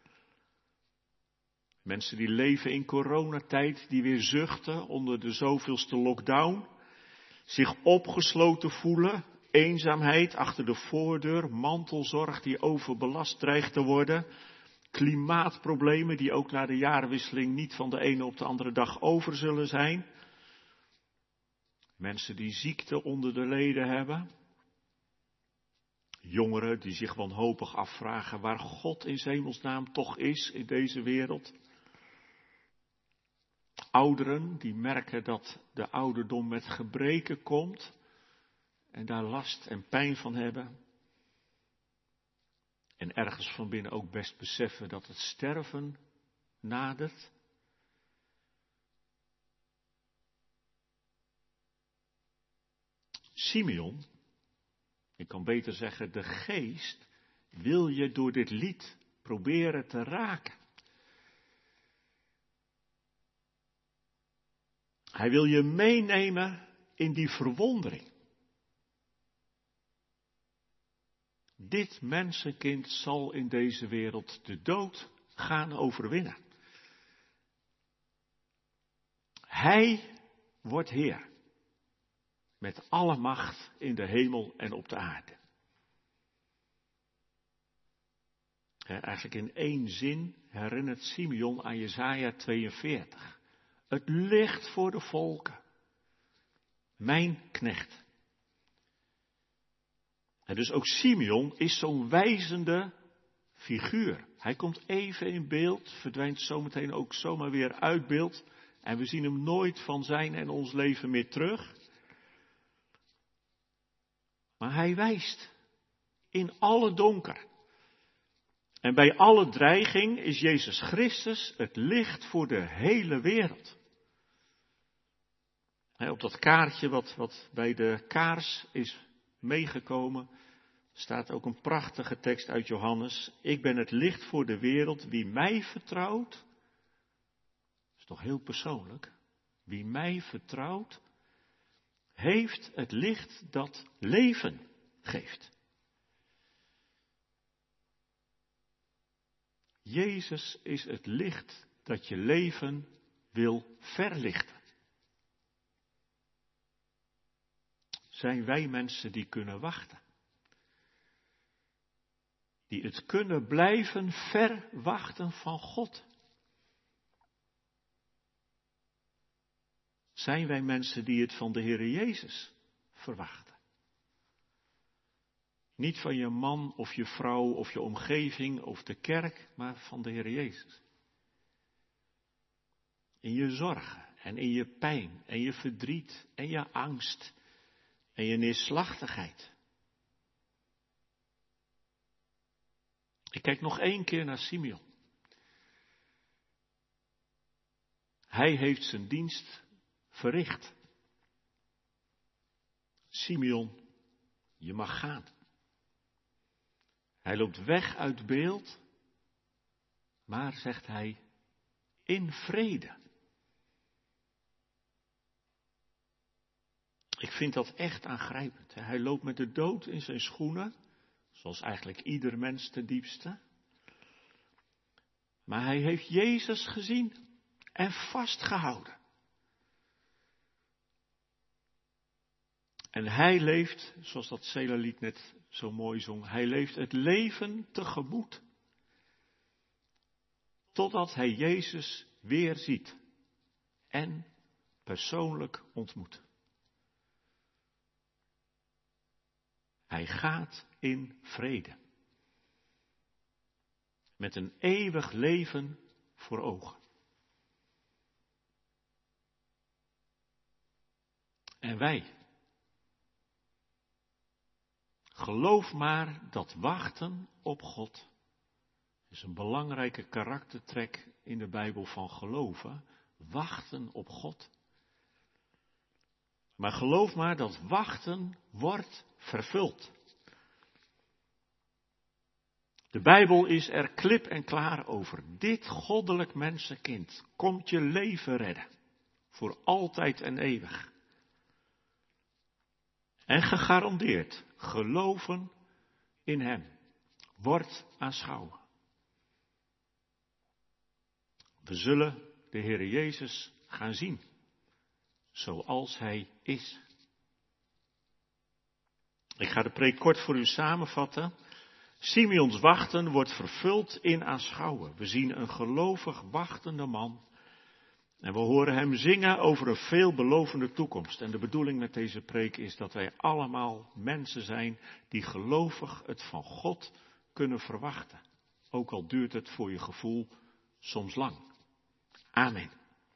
Mensen die leven in coronatijd, die weer zuchten onder de zoveelste lockdown. Zich opgesloten voelen, eenzaamheid achter de voordeur, mantelzorg die overbelast dreigt te worden. Klimaatproblemen die ook na de jaarwisseling niet van de ene op de andere dag over zullen zijn. Mensen die ziekte onder de leden hebben. Jongeren die zich wanhopig afvragen waar God in 's hemelsnaam toch is in deze wereld. Ouderen die merken dat de ouderdom met gebreken komt en daar last en pijn van hebben. En ergens van binnen ook best beseffen dat het sterven nadert. Simeon, ik kan beter zeggen de geest, wil je door dit lied proberen te raken. Hij wil je meenemen in die verwondering. Dit mensenkind zal in deze wereld de dood gaan overwinnen. Hij wordt Heer. Met alle macht in de hemel en op de aarde. He, eigenlijk in één zin herinnert Simeon aan Jesaja tweeënveertig. Het licht voor de volken. Mijn knecht. En dus ook Simeon is zo'n wijzende figuur. Hij komt even in beeld, verdwijnt zometeen ook zomaar weer uit beeld. En we zien hem nooit van zijn en ons leven meer terug. Maar hij wijst in alle donker. En bij alle dreiging is Jezus Christus het licht voor de hele wereld. He, op dat kaartje wat, wat bij de kaars is meegekomen, staat ook een prachtige tekst uit Johannes. Ik ben het licht voor de wereld. Wie mij vertrouwt, dat is toch heel persoonlijk. Wie mij vertrouwt, heeft het licht dat leven geeft. Jezus is het licht dat je leven wil verlichten. Zijn wij mensen die kunnen wachten? Die het kunnen blijven verwachten van God? Zijn wij mensen die het van de Heere Jezus verwachten? Niet van je man of je vrouw of je omgeving of de kerk, maar van de Heere Jezus. In je zorgen en in je pijn en je verdriet en je angst en je neerslachtigheid. Ik kijk nog één keer naar Simeon. Hij heeft zijn dienst verricht. Simeon, je mag gaan. Hij loopt weg uit beeld, maar, zegt hij, in vrede. Ik vind dat echt aangrijpend. Hij loopt met de dood in zijn schoenen, zoals eigenlijk ieder mens ten diepste. Maar hij heeft Jezus gezien en vastgehouden. En hij leeft, zoals dat Selah-lied net zo mooi zong, hij leeft het leven tegemoet. Totdat hij Jezus weer ziet en persoonlijk ontmoet. Hij gaat in vrede. Met een eeuwig leven voor ogen. En wij. Geloof maar dat wachten op God is een belangrijke karaktertrek in de Bijbel van geloven. Wachten op God. Maar geloof maar dat wachten wordt vervuld. De Bijbel is er klip en klaar over. Dit goddelijk mensenkind komt je leven redden. Voor altijd en eeuwig. En gegarandeerd geloven in hem. Wordt aanschouwen. We zullen de Heere Jezus gaan zien. Zoals hij is. Ik ga de preek kort voor u samenvatten. Simeons wachten wordt vervuld in aanschouwen. We zien een gelovig wachtende man. En we horen hem zingen over een veelbelovende toekomst. En de bedoeling met deze preek is dat wij allemaal mensen zijn die gelovig het van God kunnen verwachten. Ook al duurt het voor je gevoel soms lang. Amen.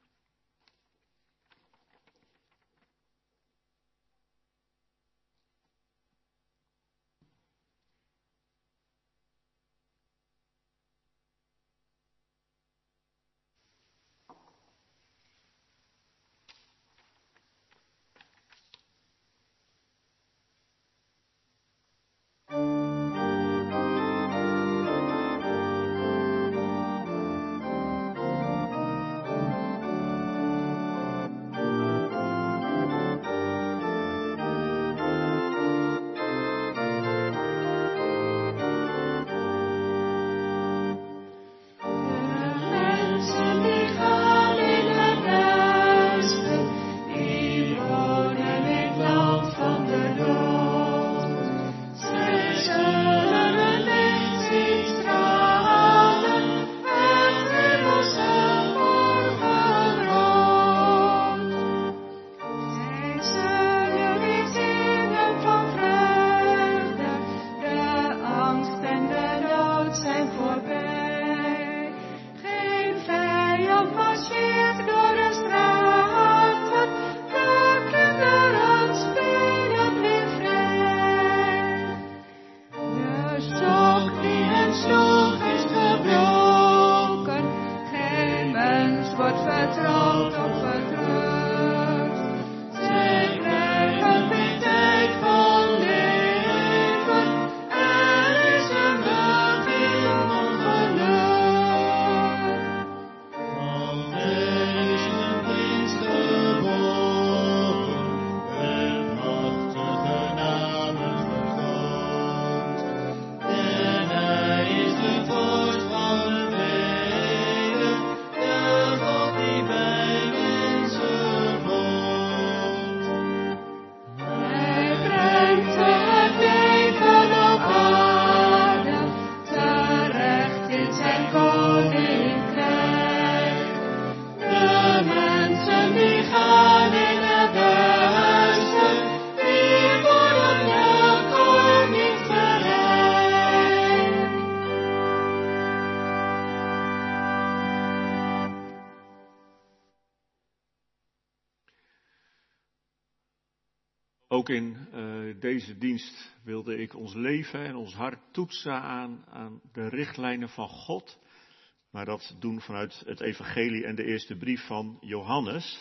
Ook in uh, deze dienst wilde ik ons leven en ons hart toetsen aan, aan de richtlijnen van God. Maar dat doen vanuit het evangelie en de eerste brief van Johannes.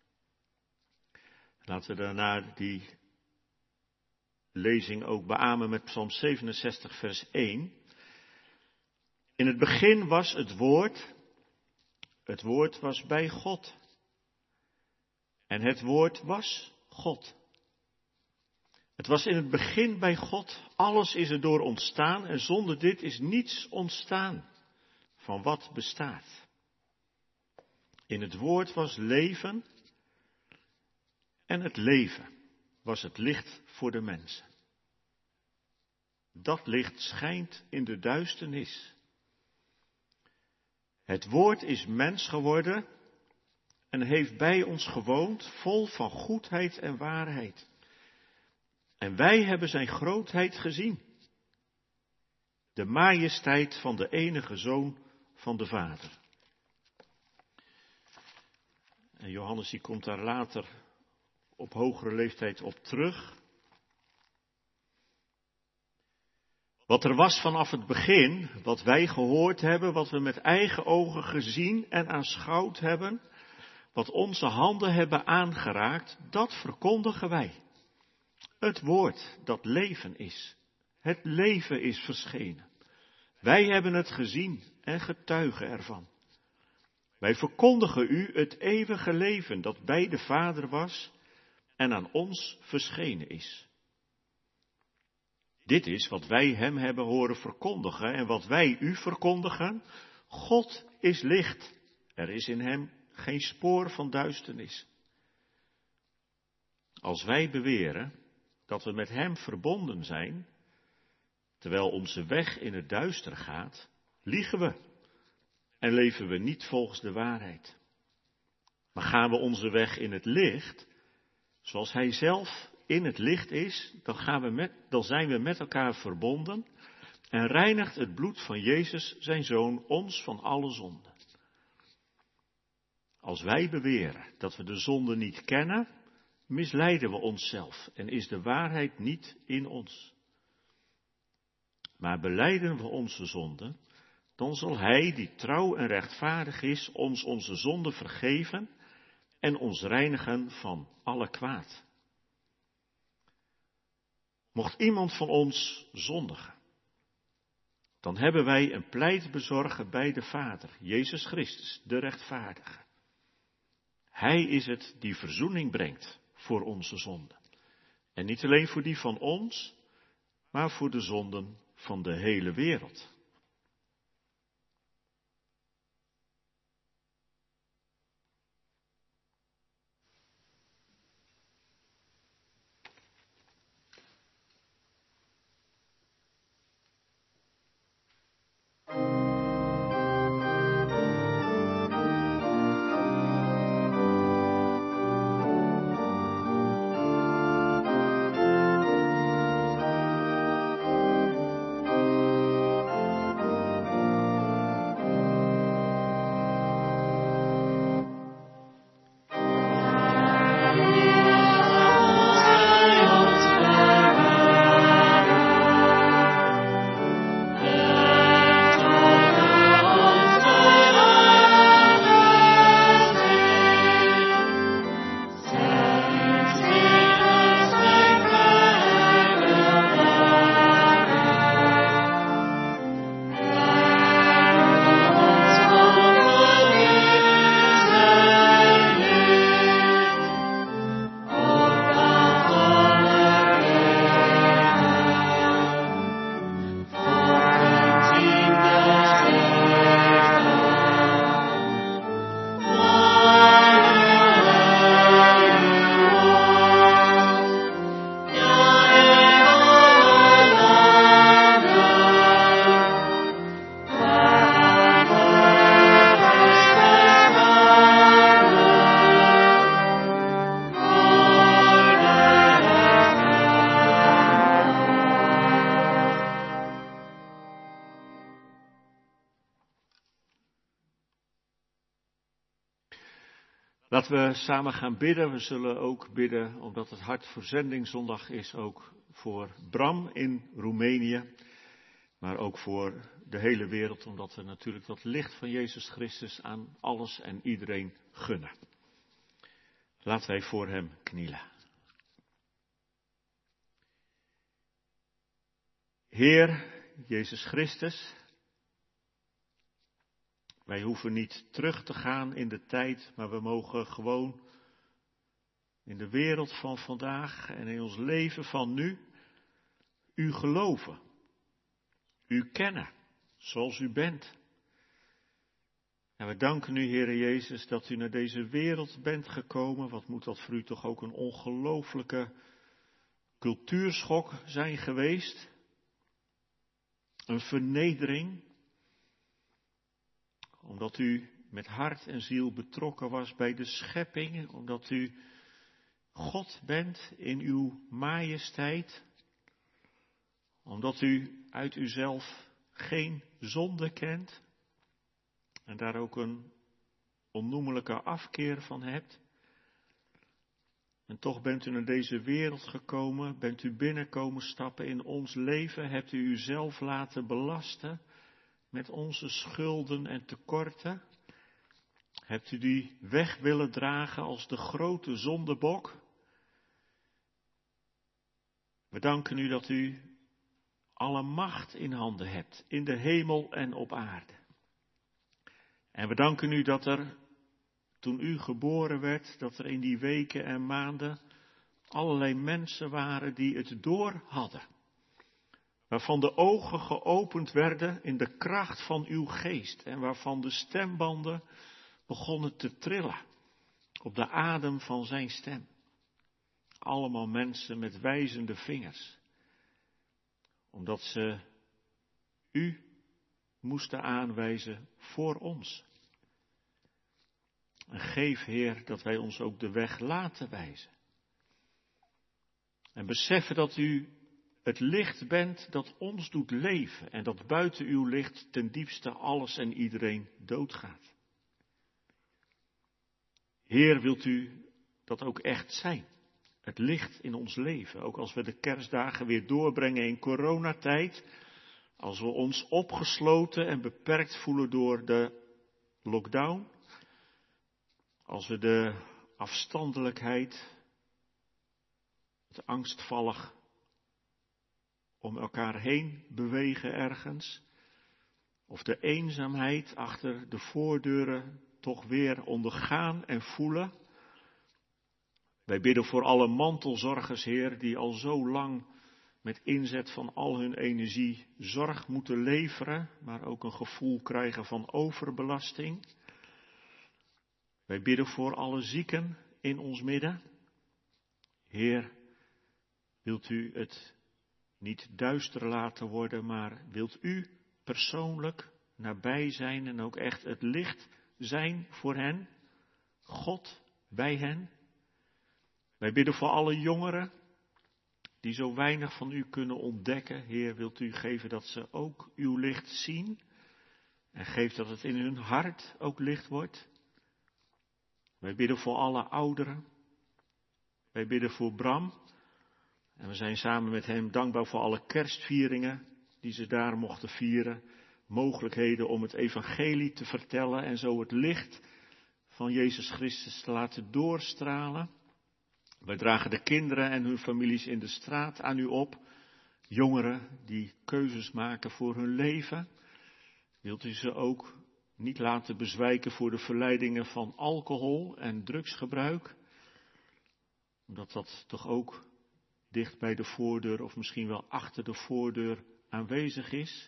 Laten we daarna die lezing ook beamen met Psalm zevenenzestig vers één. In het begin was het woord. Het woord was bij God. En het woord was God. Het was in het begin bij God. Alles is erdoor ontstaan en zonder dit is niets ontstaan van wat bestaat. In het woord was leven en het leven was het licht voor de mensen. Dat licht schijnt in de duisternis. Het woord is mens geworden en heeft bij ons gewoond, vol van goedheid en waarheid. En wij hebben zijn grootheid gezien. De majesteit van de enige Zoon van de Vader. En Johannes die komt daar later op hogere leeftijd op terug. Wat er was vanaf het begin, wat wij gehoord hebben, wat we met eigen ogen gezien en aanschouwd hebben, wat onze handen hebben aangeraakt, dat verkondigen wij. Het woord dat leven is. Het leven is verschenen. Wij hebben het gezien en getuigen ervan. Wij verkondigen u het eeuwige leven dat bij de Vader was en aan ons verschenen is. Dit is wat wij hem hebben horen verkondigen en wat wij u verkondigen. God is licht. Er is in hem geen spoor van duisternis. Als wij beweren dat we met hem verbonden zijn, terwijl onze weg in het duister gaat, liegen we en leven we niet volgens de waarheid. Maar gaan we onze weg in het licht, zoals hij zelf in het licht is, dan, gaan we met, dan zijn we met elkaar verbonden en reinigt het bloed van Jezus, zijn Zoon, ons van alle zonden. Als wij beweren dat we de zonde niet kennen, misleiden we onszelf en is de waarheid niet in ons. Maar belijden we onze zonden, dan zal hij, die trouw en rechtvaardig is, ons onze zonden vergeven en ons reinigen van alle kwaad. Mocht iemand van ons zondigen, dan hebben wij een pleitbezorger bij de Vader, Jezus Christus, de rechtvaardige. Hij is het die verzoening brengt voor onze zonden. En niet alleen voor die van ons, maar voor de zonden van de hele wereld. Laten we samen gaan bidden. We zullen ook bidden, omdat het Hart voor Zendingzondag is, ook voor Bram in Roemenië. Maar ook voor de hele wereld, omdat we natuurlijk dat licht van Jezus Christus aan alles en iedereen gunnen. Laten wij voor hem knielen. Heer Jezus Christus, Wij hoeven niet terug te gaan in de tijd, maar we mogen gewoon in de wereld van vandaag en in ons leven van nu u geloven. U kennen, zoals u bent. En we danken u, Heere Jezus, dat u naar deze wereld bent gekomen. Wat moet dat voor u toch ook een ongelooflijke cultuurschok zijn geweest? Een vernedering. Omdat u met hart en ziel betrokken was bij de schepping. Omdat u God bent in uw majesteit. Omdat u uit uzelf geen zonde kent. En daar ook een onnoemelijke afkeer van hebt. En toch bent u naar deze wereld gekomen, bent u binnenkomen stappen in ons leven, hebt u uzelf laten belasten met onze schulden en tekorten. Hebt u die weg willen dragen als de grote zondebok. We danken u dat u alle macht in handen hebt, in de hemel en op aarde. En we danken u dat er, toen u geboren werd, dat er in die weken en maanden allerlei mensen waren die het door hadden. Waarvan de ogen geopend werden in de kracht van uw geest en waarvan de stembanden begonnen te trillen op de adem van zijn stem. Allemaal mensen met wijzende vingers. Omdat ze u moesten aanwijzen voor ons. En geef, Heer, dat wij ons ook de weg laten wijzen. En beseffen dat u het licht bent dat ons doet leven en dat buiten uw licht ten diepste alles en iedereen doodgaat. Heer, wilt u dat ook echt zijn? Het licht in ons leven, ook als we de kerstdagen weer doorbrengen in coronatijd, als we ons opgesloten en beperkt voelen door de lockdown, als we de afstandelijkheid, het angstvallig om elkaar heen bewegen ergens, of de eenzaamheid achter de voordeuren toch weer ondergaan en voelen. Wij bidden voor alle mantelzorgers, Heer, die al zo lang met inzet van al hun energie zorg moeten leveren, maar ook een gevoel krijgen van overbelasting. Wij bidden voor alle zieken in ons midden. Heer, wilt u het niet duister laten worden, maar wilt u persoonlijk nabij zijn en ook echt het licht zijn voor hen, God bij hen. Wij bidden voor alle jongeren die zo weinig van u kunnen ontdekken. Heer, wilt u geven dat ze ook uw licht zien en geef dat het in hun hart ook licht wordt. Wij bidden voor alle ouderen. Wij bidden voor Bram. En we zijn samen met hem dankbaar voor alle kerstvieringen die ze daar mochten vieren. Mogelijkheden om het evangelie te vertellen en zo het licht van Jezus Christus te laten doorstralen. Wij dragen de kinderen en hun families in de straat aan u op. Jongeren die keuzes maken voor hun leven. Wilt u ze ook niet laten bezwijken voor de verleidingen van alcohol en drugsgebruik? Omdat dat toch ook dicht bij de voordeur of misschien wel achter de voordeur aanwezig is.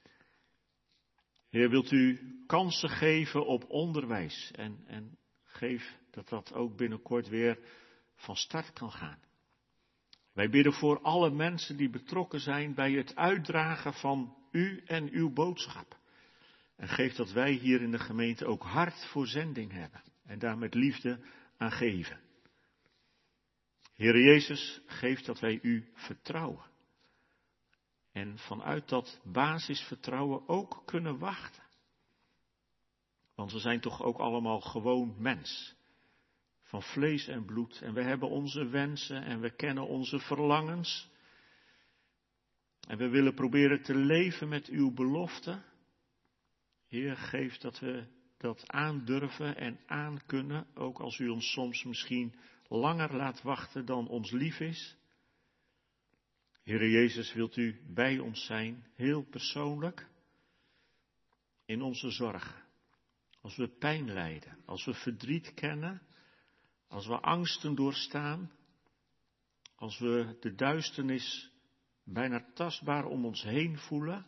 Heer, wilt u kansen geven op onderwijs en, en geef dat dat ook binnenkort weer van start kan gaan. Wij bidden voor alle mensen die betrokken zijn bij het uitdragen van u en uw boodschap. En geef dat wij hier in de gemeente ook hart voor zending hebben en daar met liefde aan geven. Heere Jezus, geef dat wij u vertrouwen. En vanuit dat basisvertrouwen ook kunnen wachten. Want we zijn toch ook allemaal gewoon mens. Van vlees en bloed. En we hebben onze wensen en we kennen onze verlangens. En we willen proberen te leven met uw belofte. Heer, geef dat we dat aandurven en aankunnen. Ook als u ons soms misschien langer laat wachten dan ons lief is. Heere Jezus, wilt u bij ons zijn, heel persoonlijk, in onze zorgen, Als we pijn lijden, als we verdriet kennen, als we angsten doorstaan, als we de duisternis bijna tastbaar om ons heen voelen.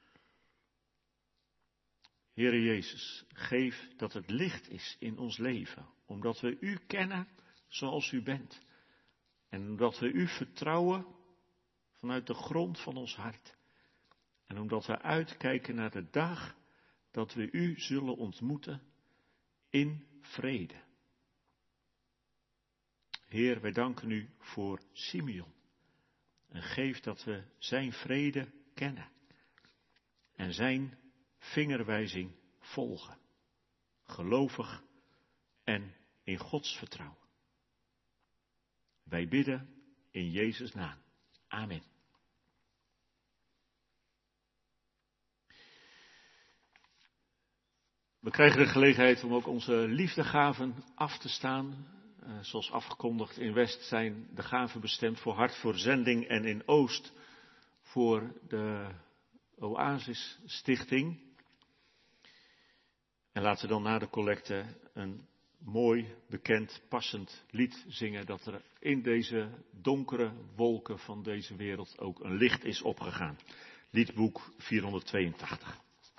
Heere Jezus, geef dat het licht is in ons leven, omdat we U kennen zoals U bent. En omdat we U vertrouwen vanuit de grond van ons hart. En omdat we uitkijken naar de dag dat we U zullen ontmoeten in vrede. Heer, wij danken U voor Simeon. En geef dat we zijn vrede kennen. En zijn vingerwijzing volgen. Gelovig en in Gods vertrouwen. Wij bidden in Jezus' naam. Amen. We krijgen de gelegenheid om ook onze liefdegaven af te staan. Uh, zoals afgekondigd, in West zijn de gaven bestemd voor Hart voor Zending en in Oost voor de Oasis Stichting. En laten we dan na de collecte een mooi, bekend, passend lied zingen, dat er in deze donkere wolken van deze wereld ook een licht is opgegaan. Liedboek vierhonderdtweeëntachtig.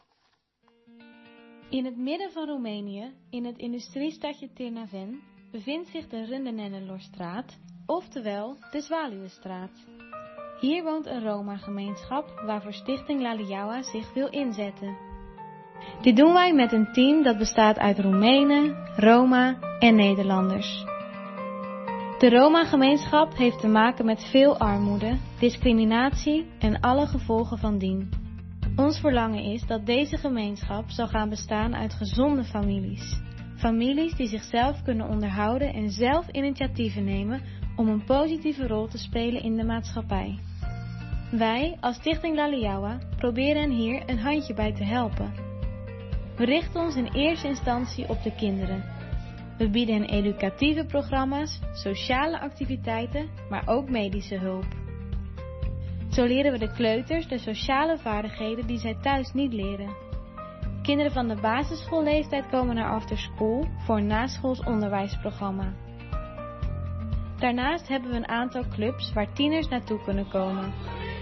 In het midden van Roemenië, in het industriestadje Târnăven, bevindt zich de Rândenelorstraat, oftewel de Zwaluwenstraat. Hier woont een Roma-gemeenschap waarvoor Stichting Laliaua zich wil inzetten. Dit doen wij met een team dat bestaat uit Roemenen, Roma en Nederlanders. De Roma-gemeenschap heeft te maken met veel armoede, discriminatie en alle gevolgen van dien. Ons verlangen is dat deze gemeenschap zal gaan bestaan uit gezonde families. Families die zichzelf kunnen onderhouden en zelf initiatieven nemen om een positieve rol te spelen in de maatschappij. Wij, als Stichting Laliaua, proberen hen hier een handje bij te helpen. We richten ons in eerste instantie op de kinderen. We bieden hen educatieve programma's, sociale activiteiten, maar ook medische hulp. Zo leren we de kleuters de sociale vaardigheden die zij thuis niet leren. Kinderen van de basisschoolleeftijd komen naar After School voor een naschools onderwijsprogramma. Daarnaast hebben we een aantal clubs waar tieners naartoe kunnen komen.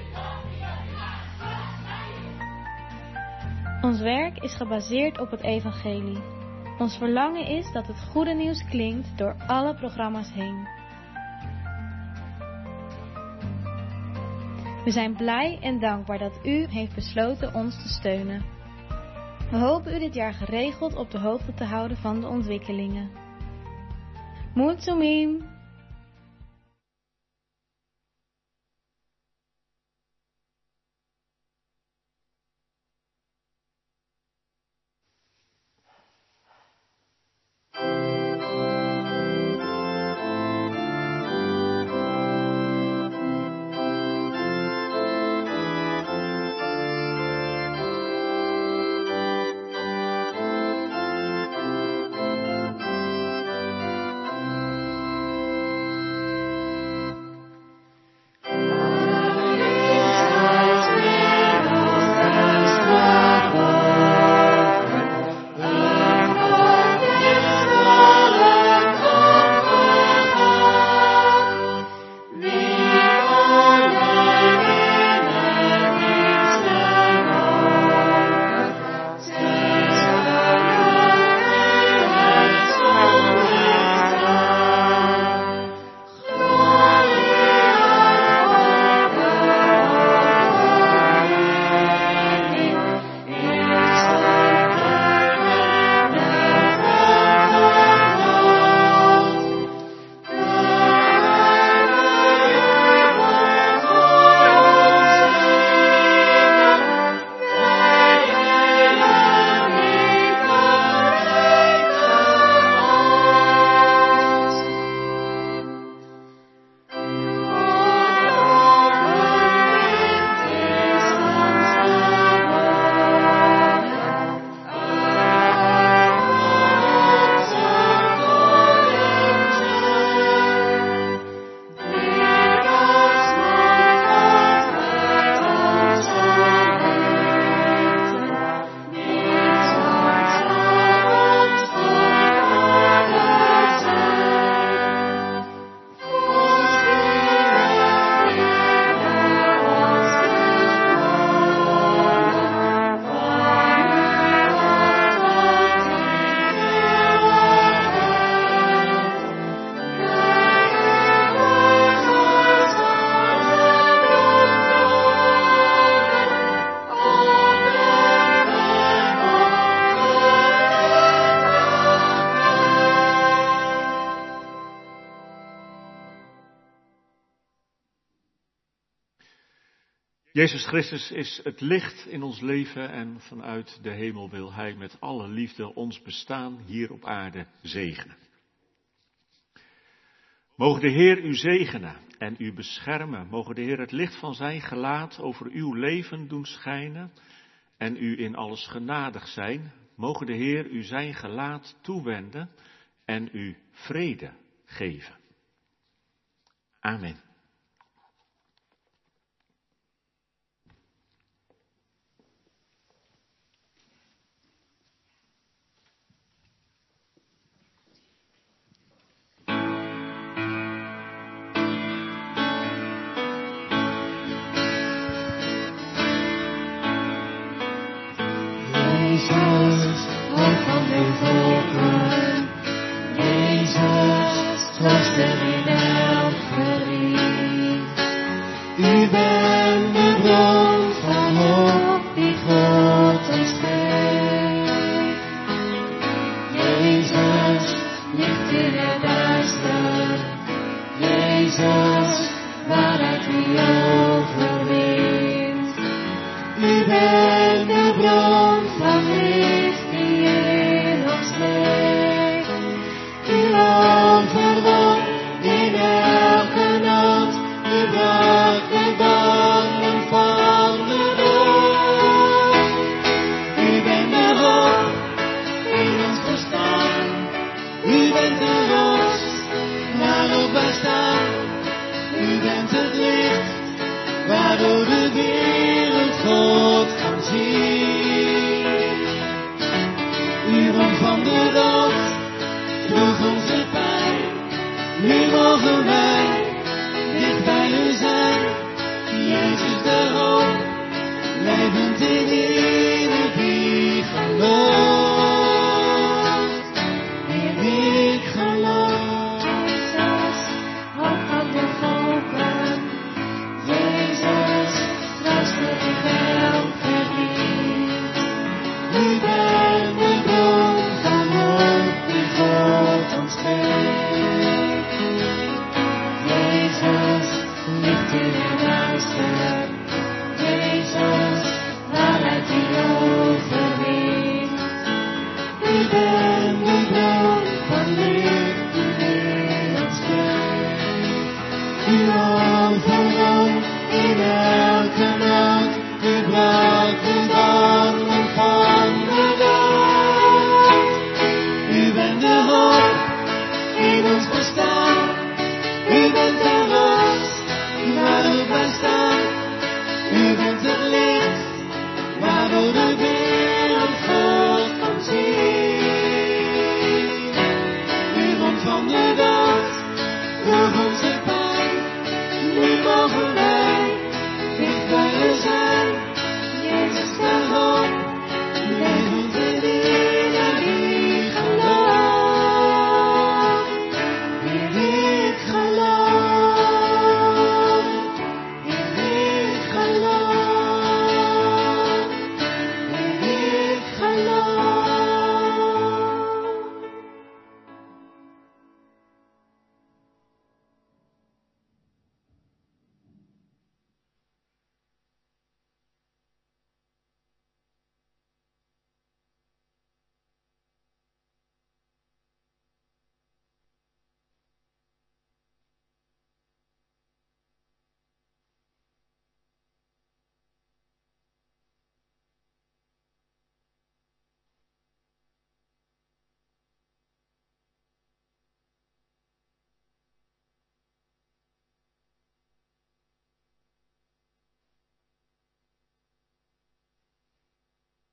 Ons werk is gebaseerd op het evangelie. Ons verlangen is dat het goede nieuws klinkt door alle programma's heen. We zijn blij en dankbaar dat u heeft besloten ons te steunen. We hopen u dit jaar geregeld op de hoogte te houden van de ontwikkelingen. Mulțumim! Jezus Christus is het licht in ons leven en vanuit de hemel wil Hij met alle liefde ons bestaan hier op aarde zegenen. Mogen de Heer u zegenen en u beschermen. Mogen de Heer het licht van zijn gelaat over uw leven doen schijnen en u in alles genadig zijn. Mogen de Heer u zijn gelaat toewenden en u vrede geven. Amen.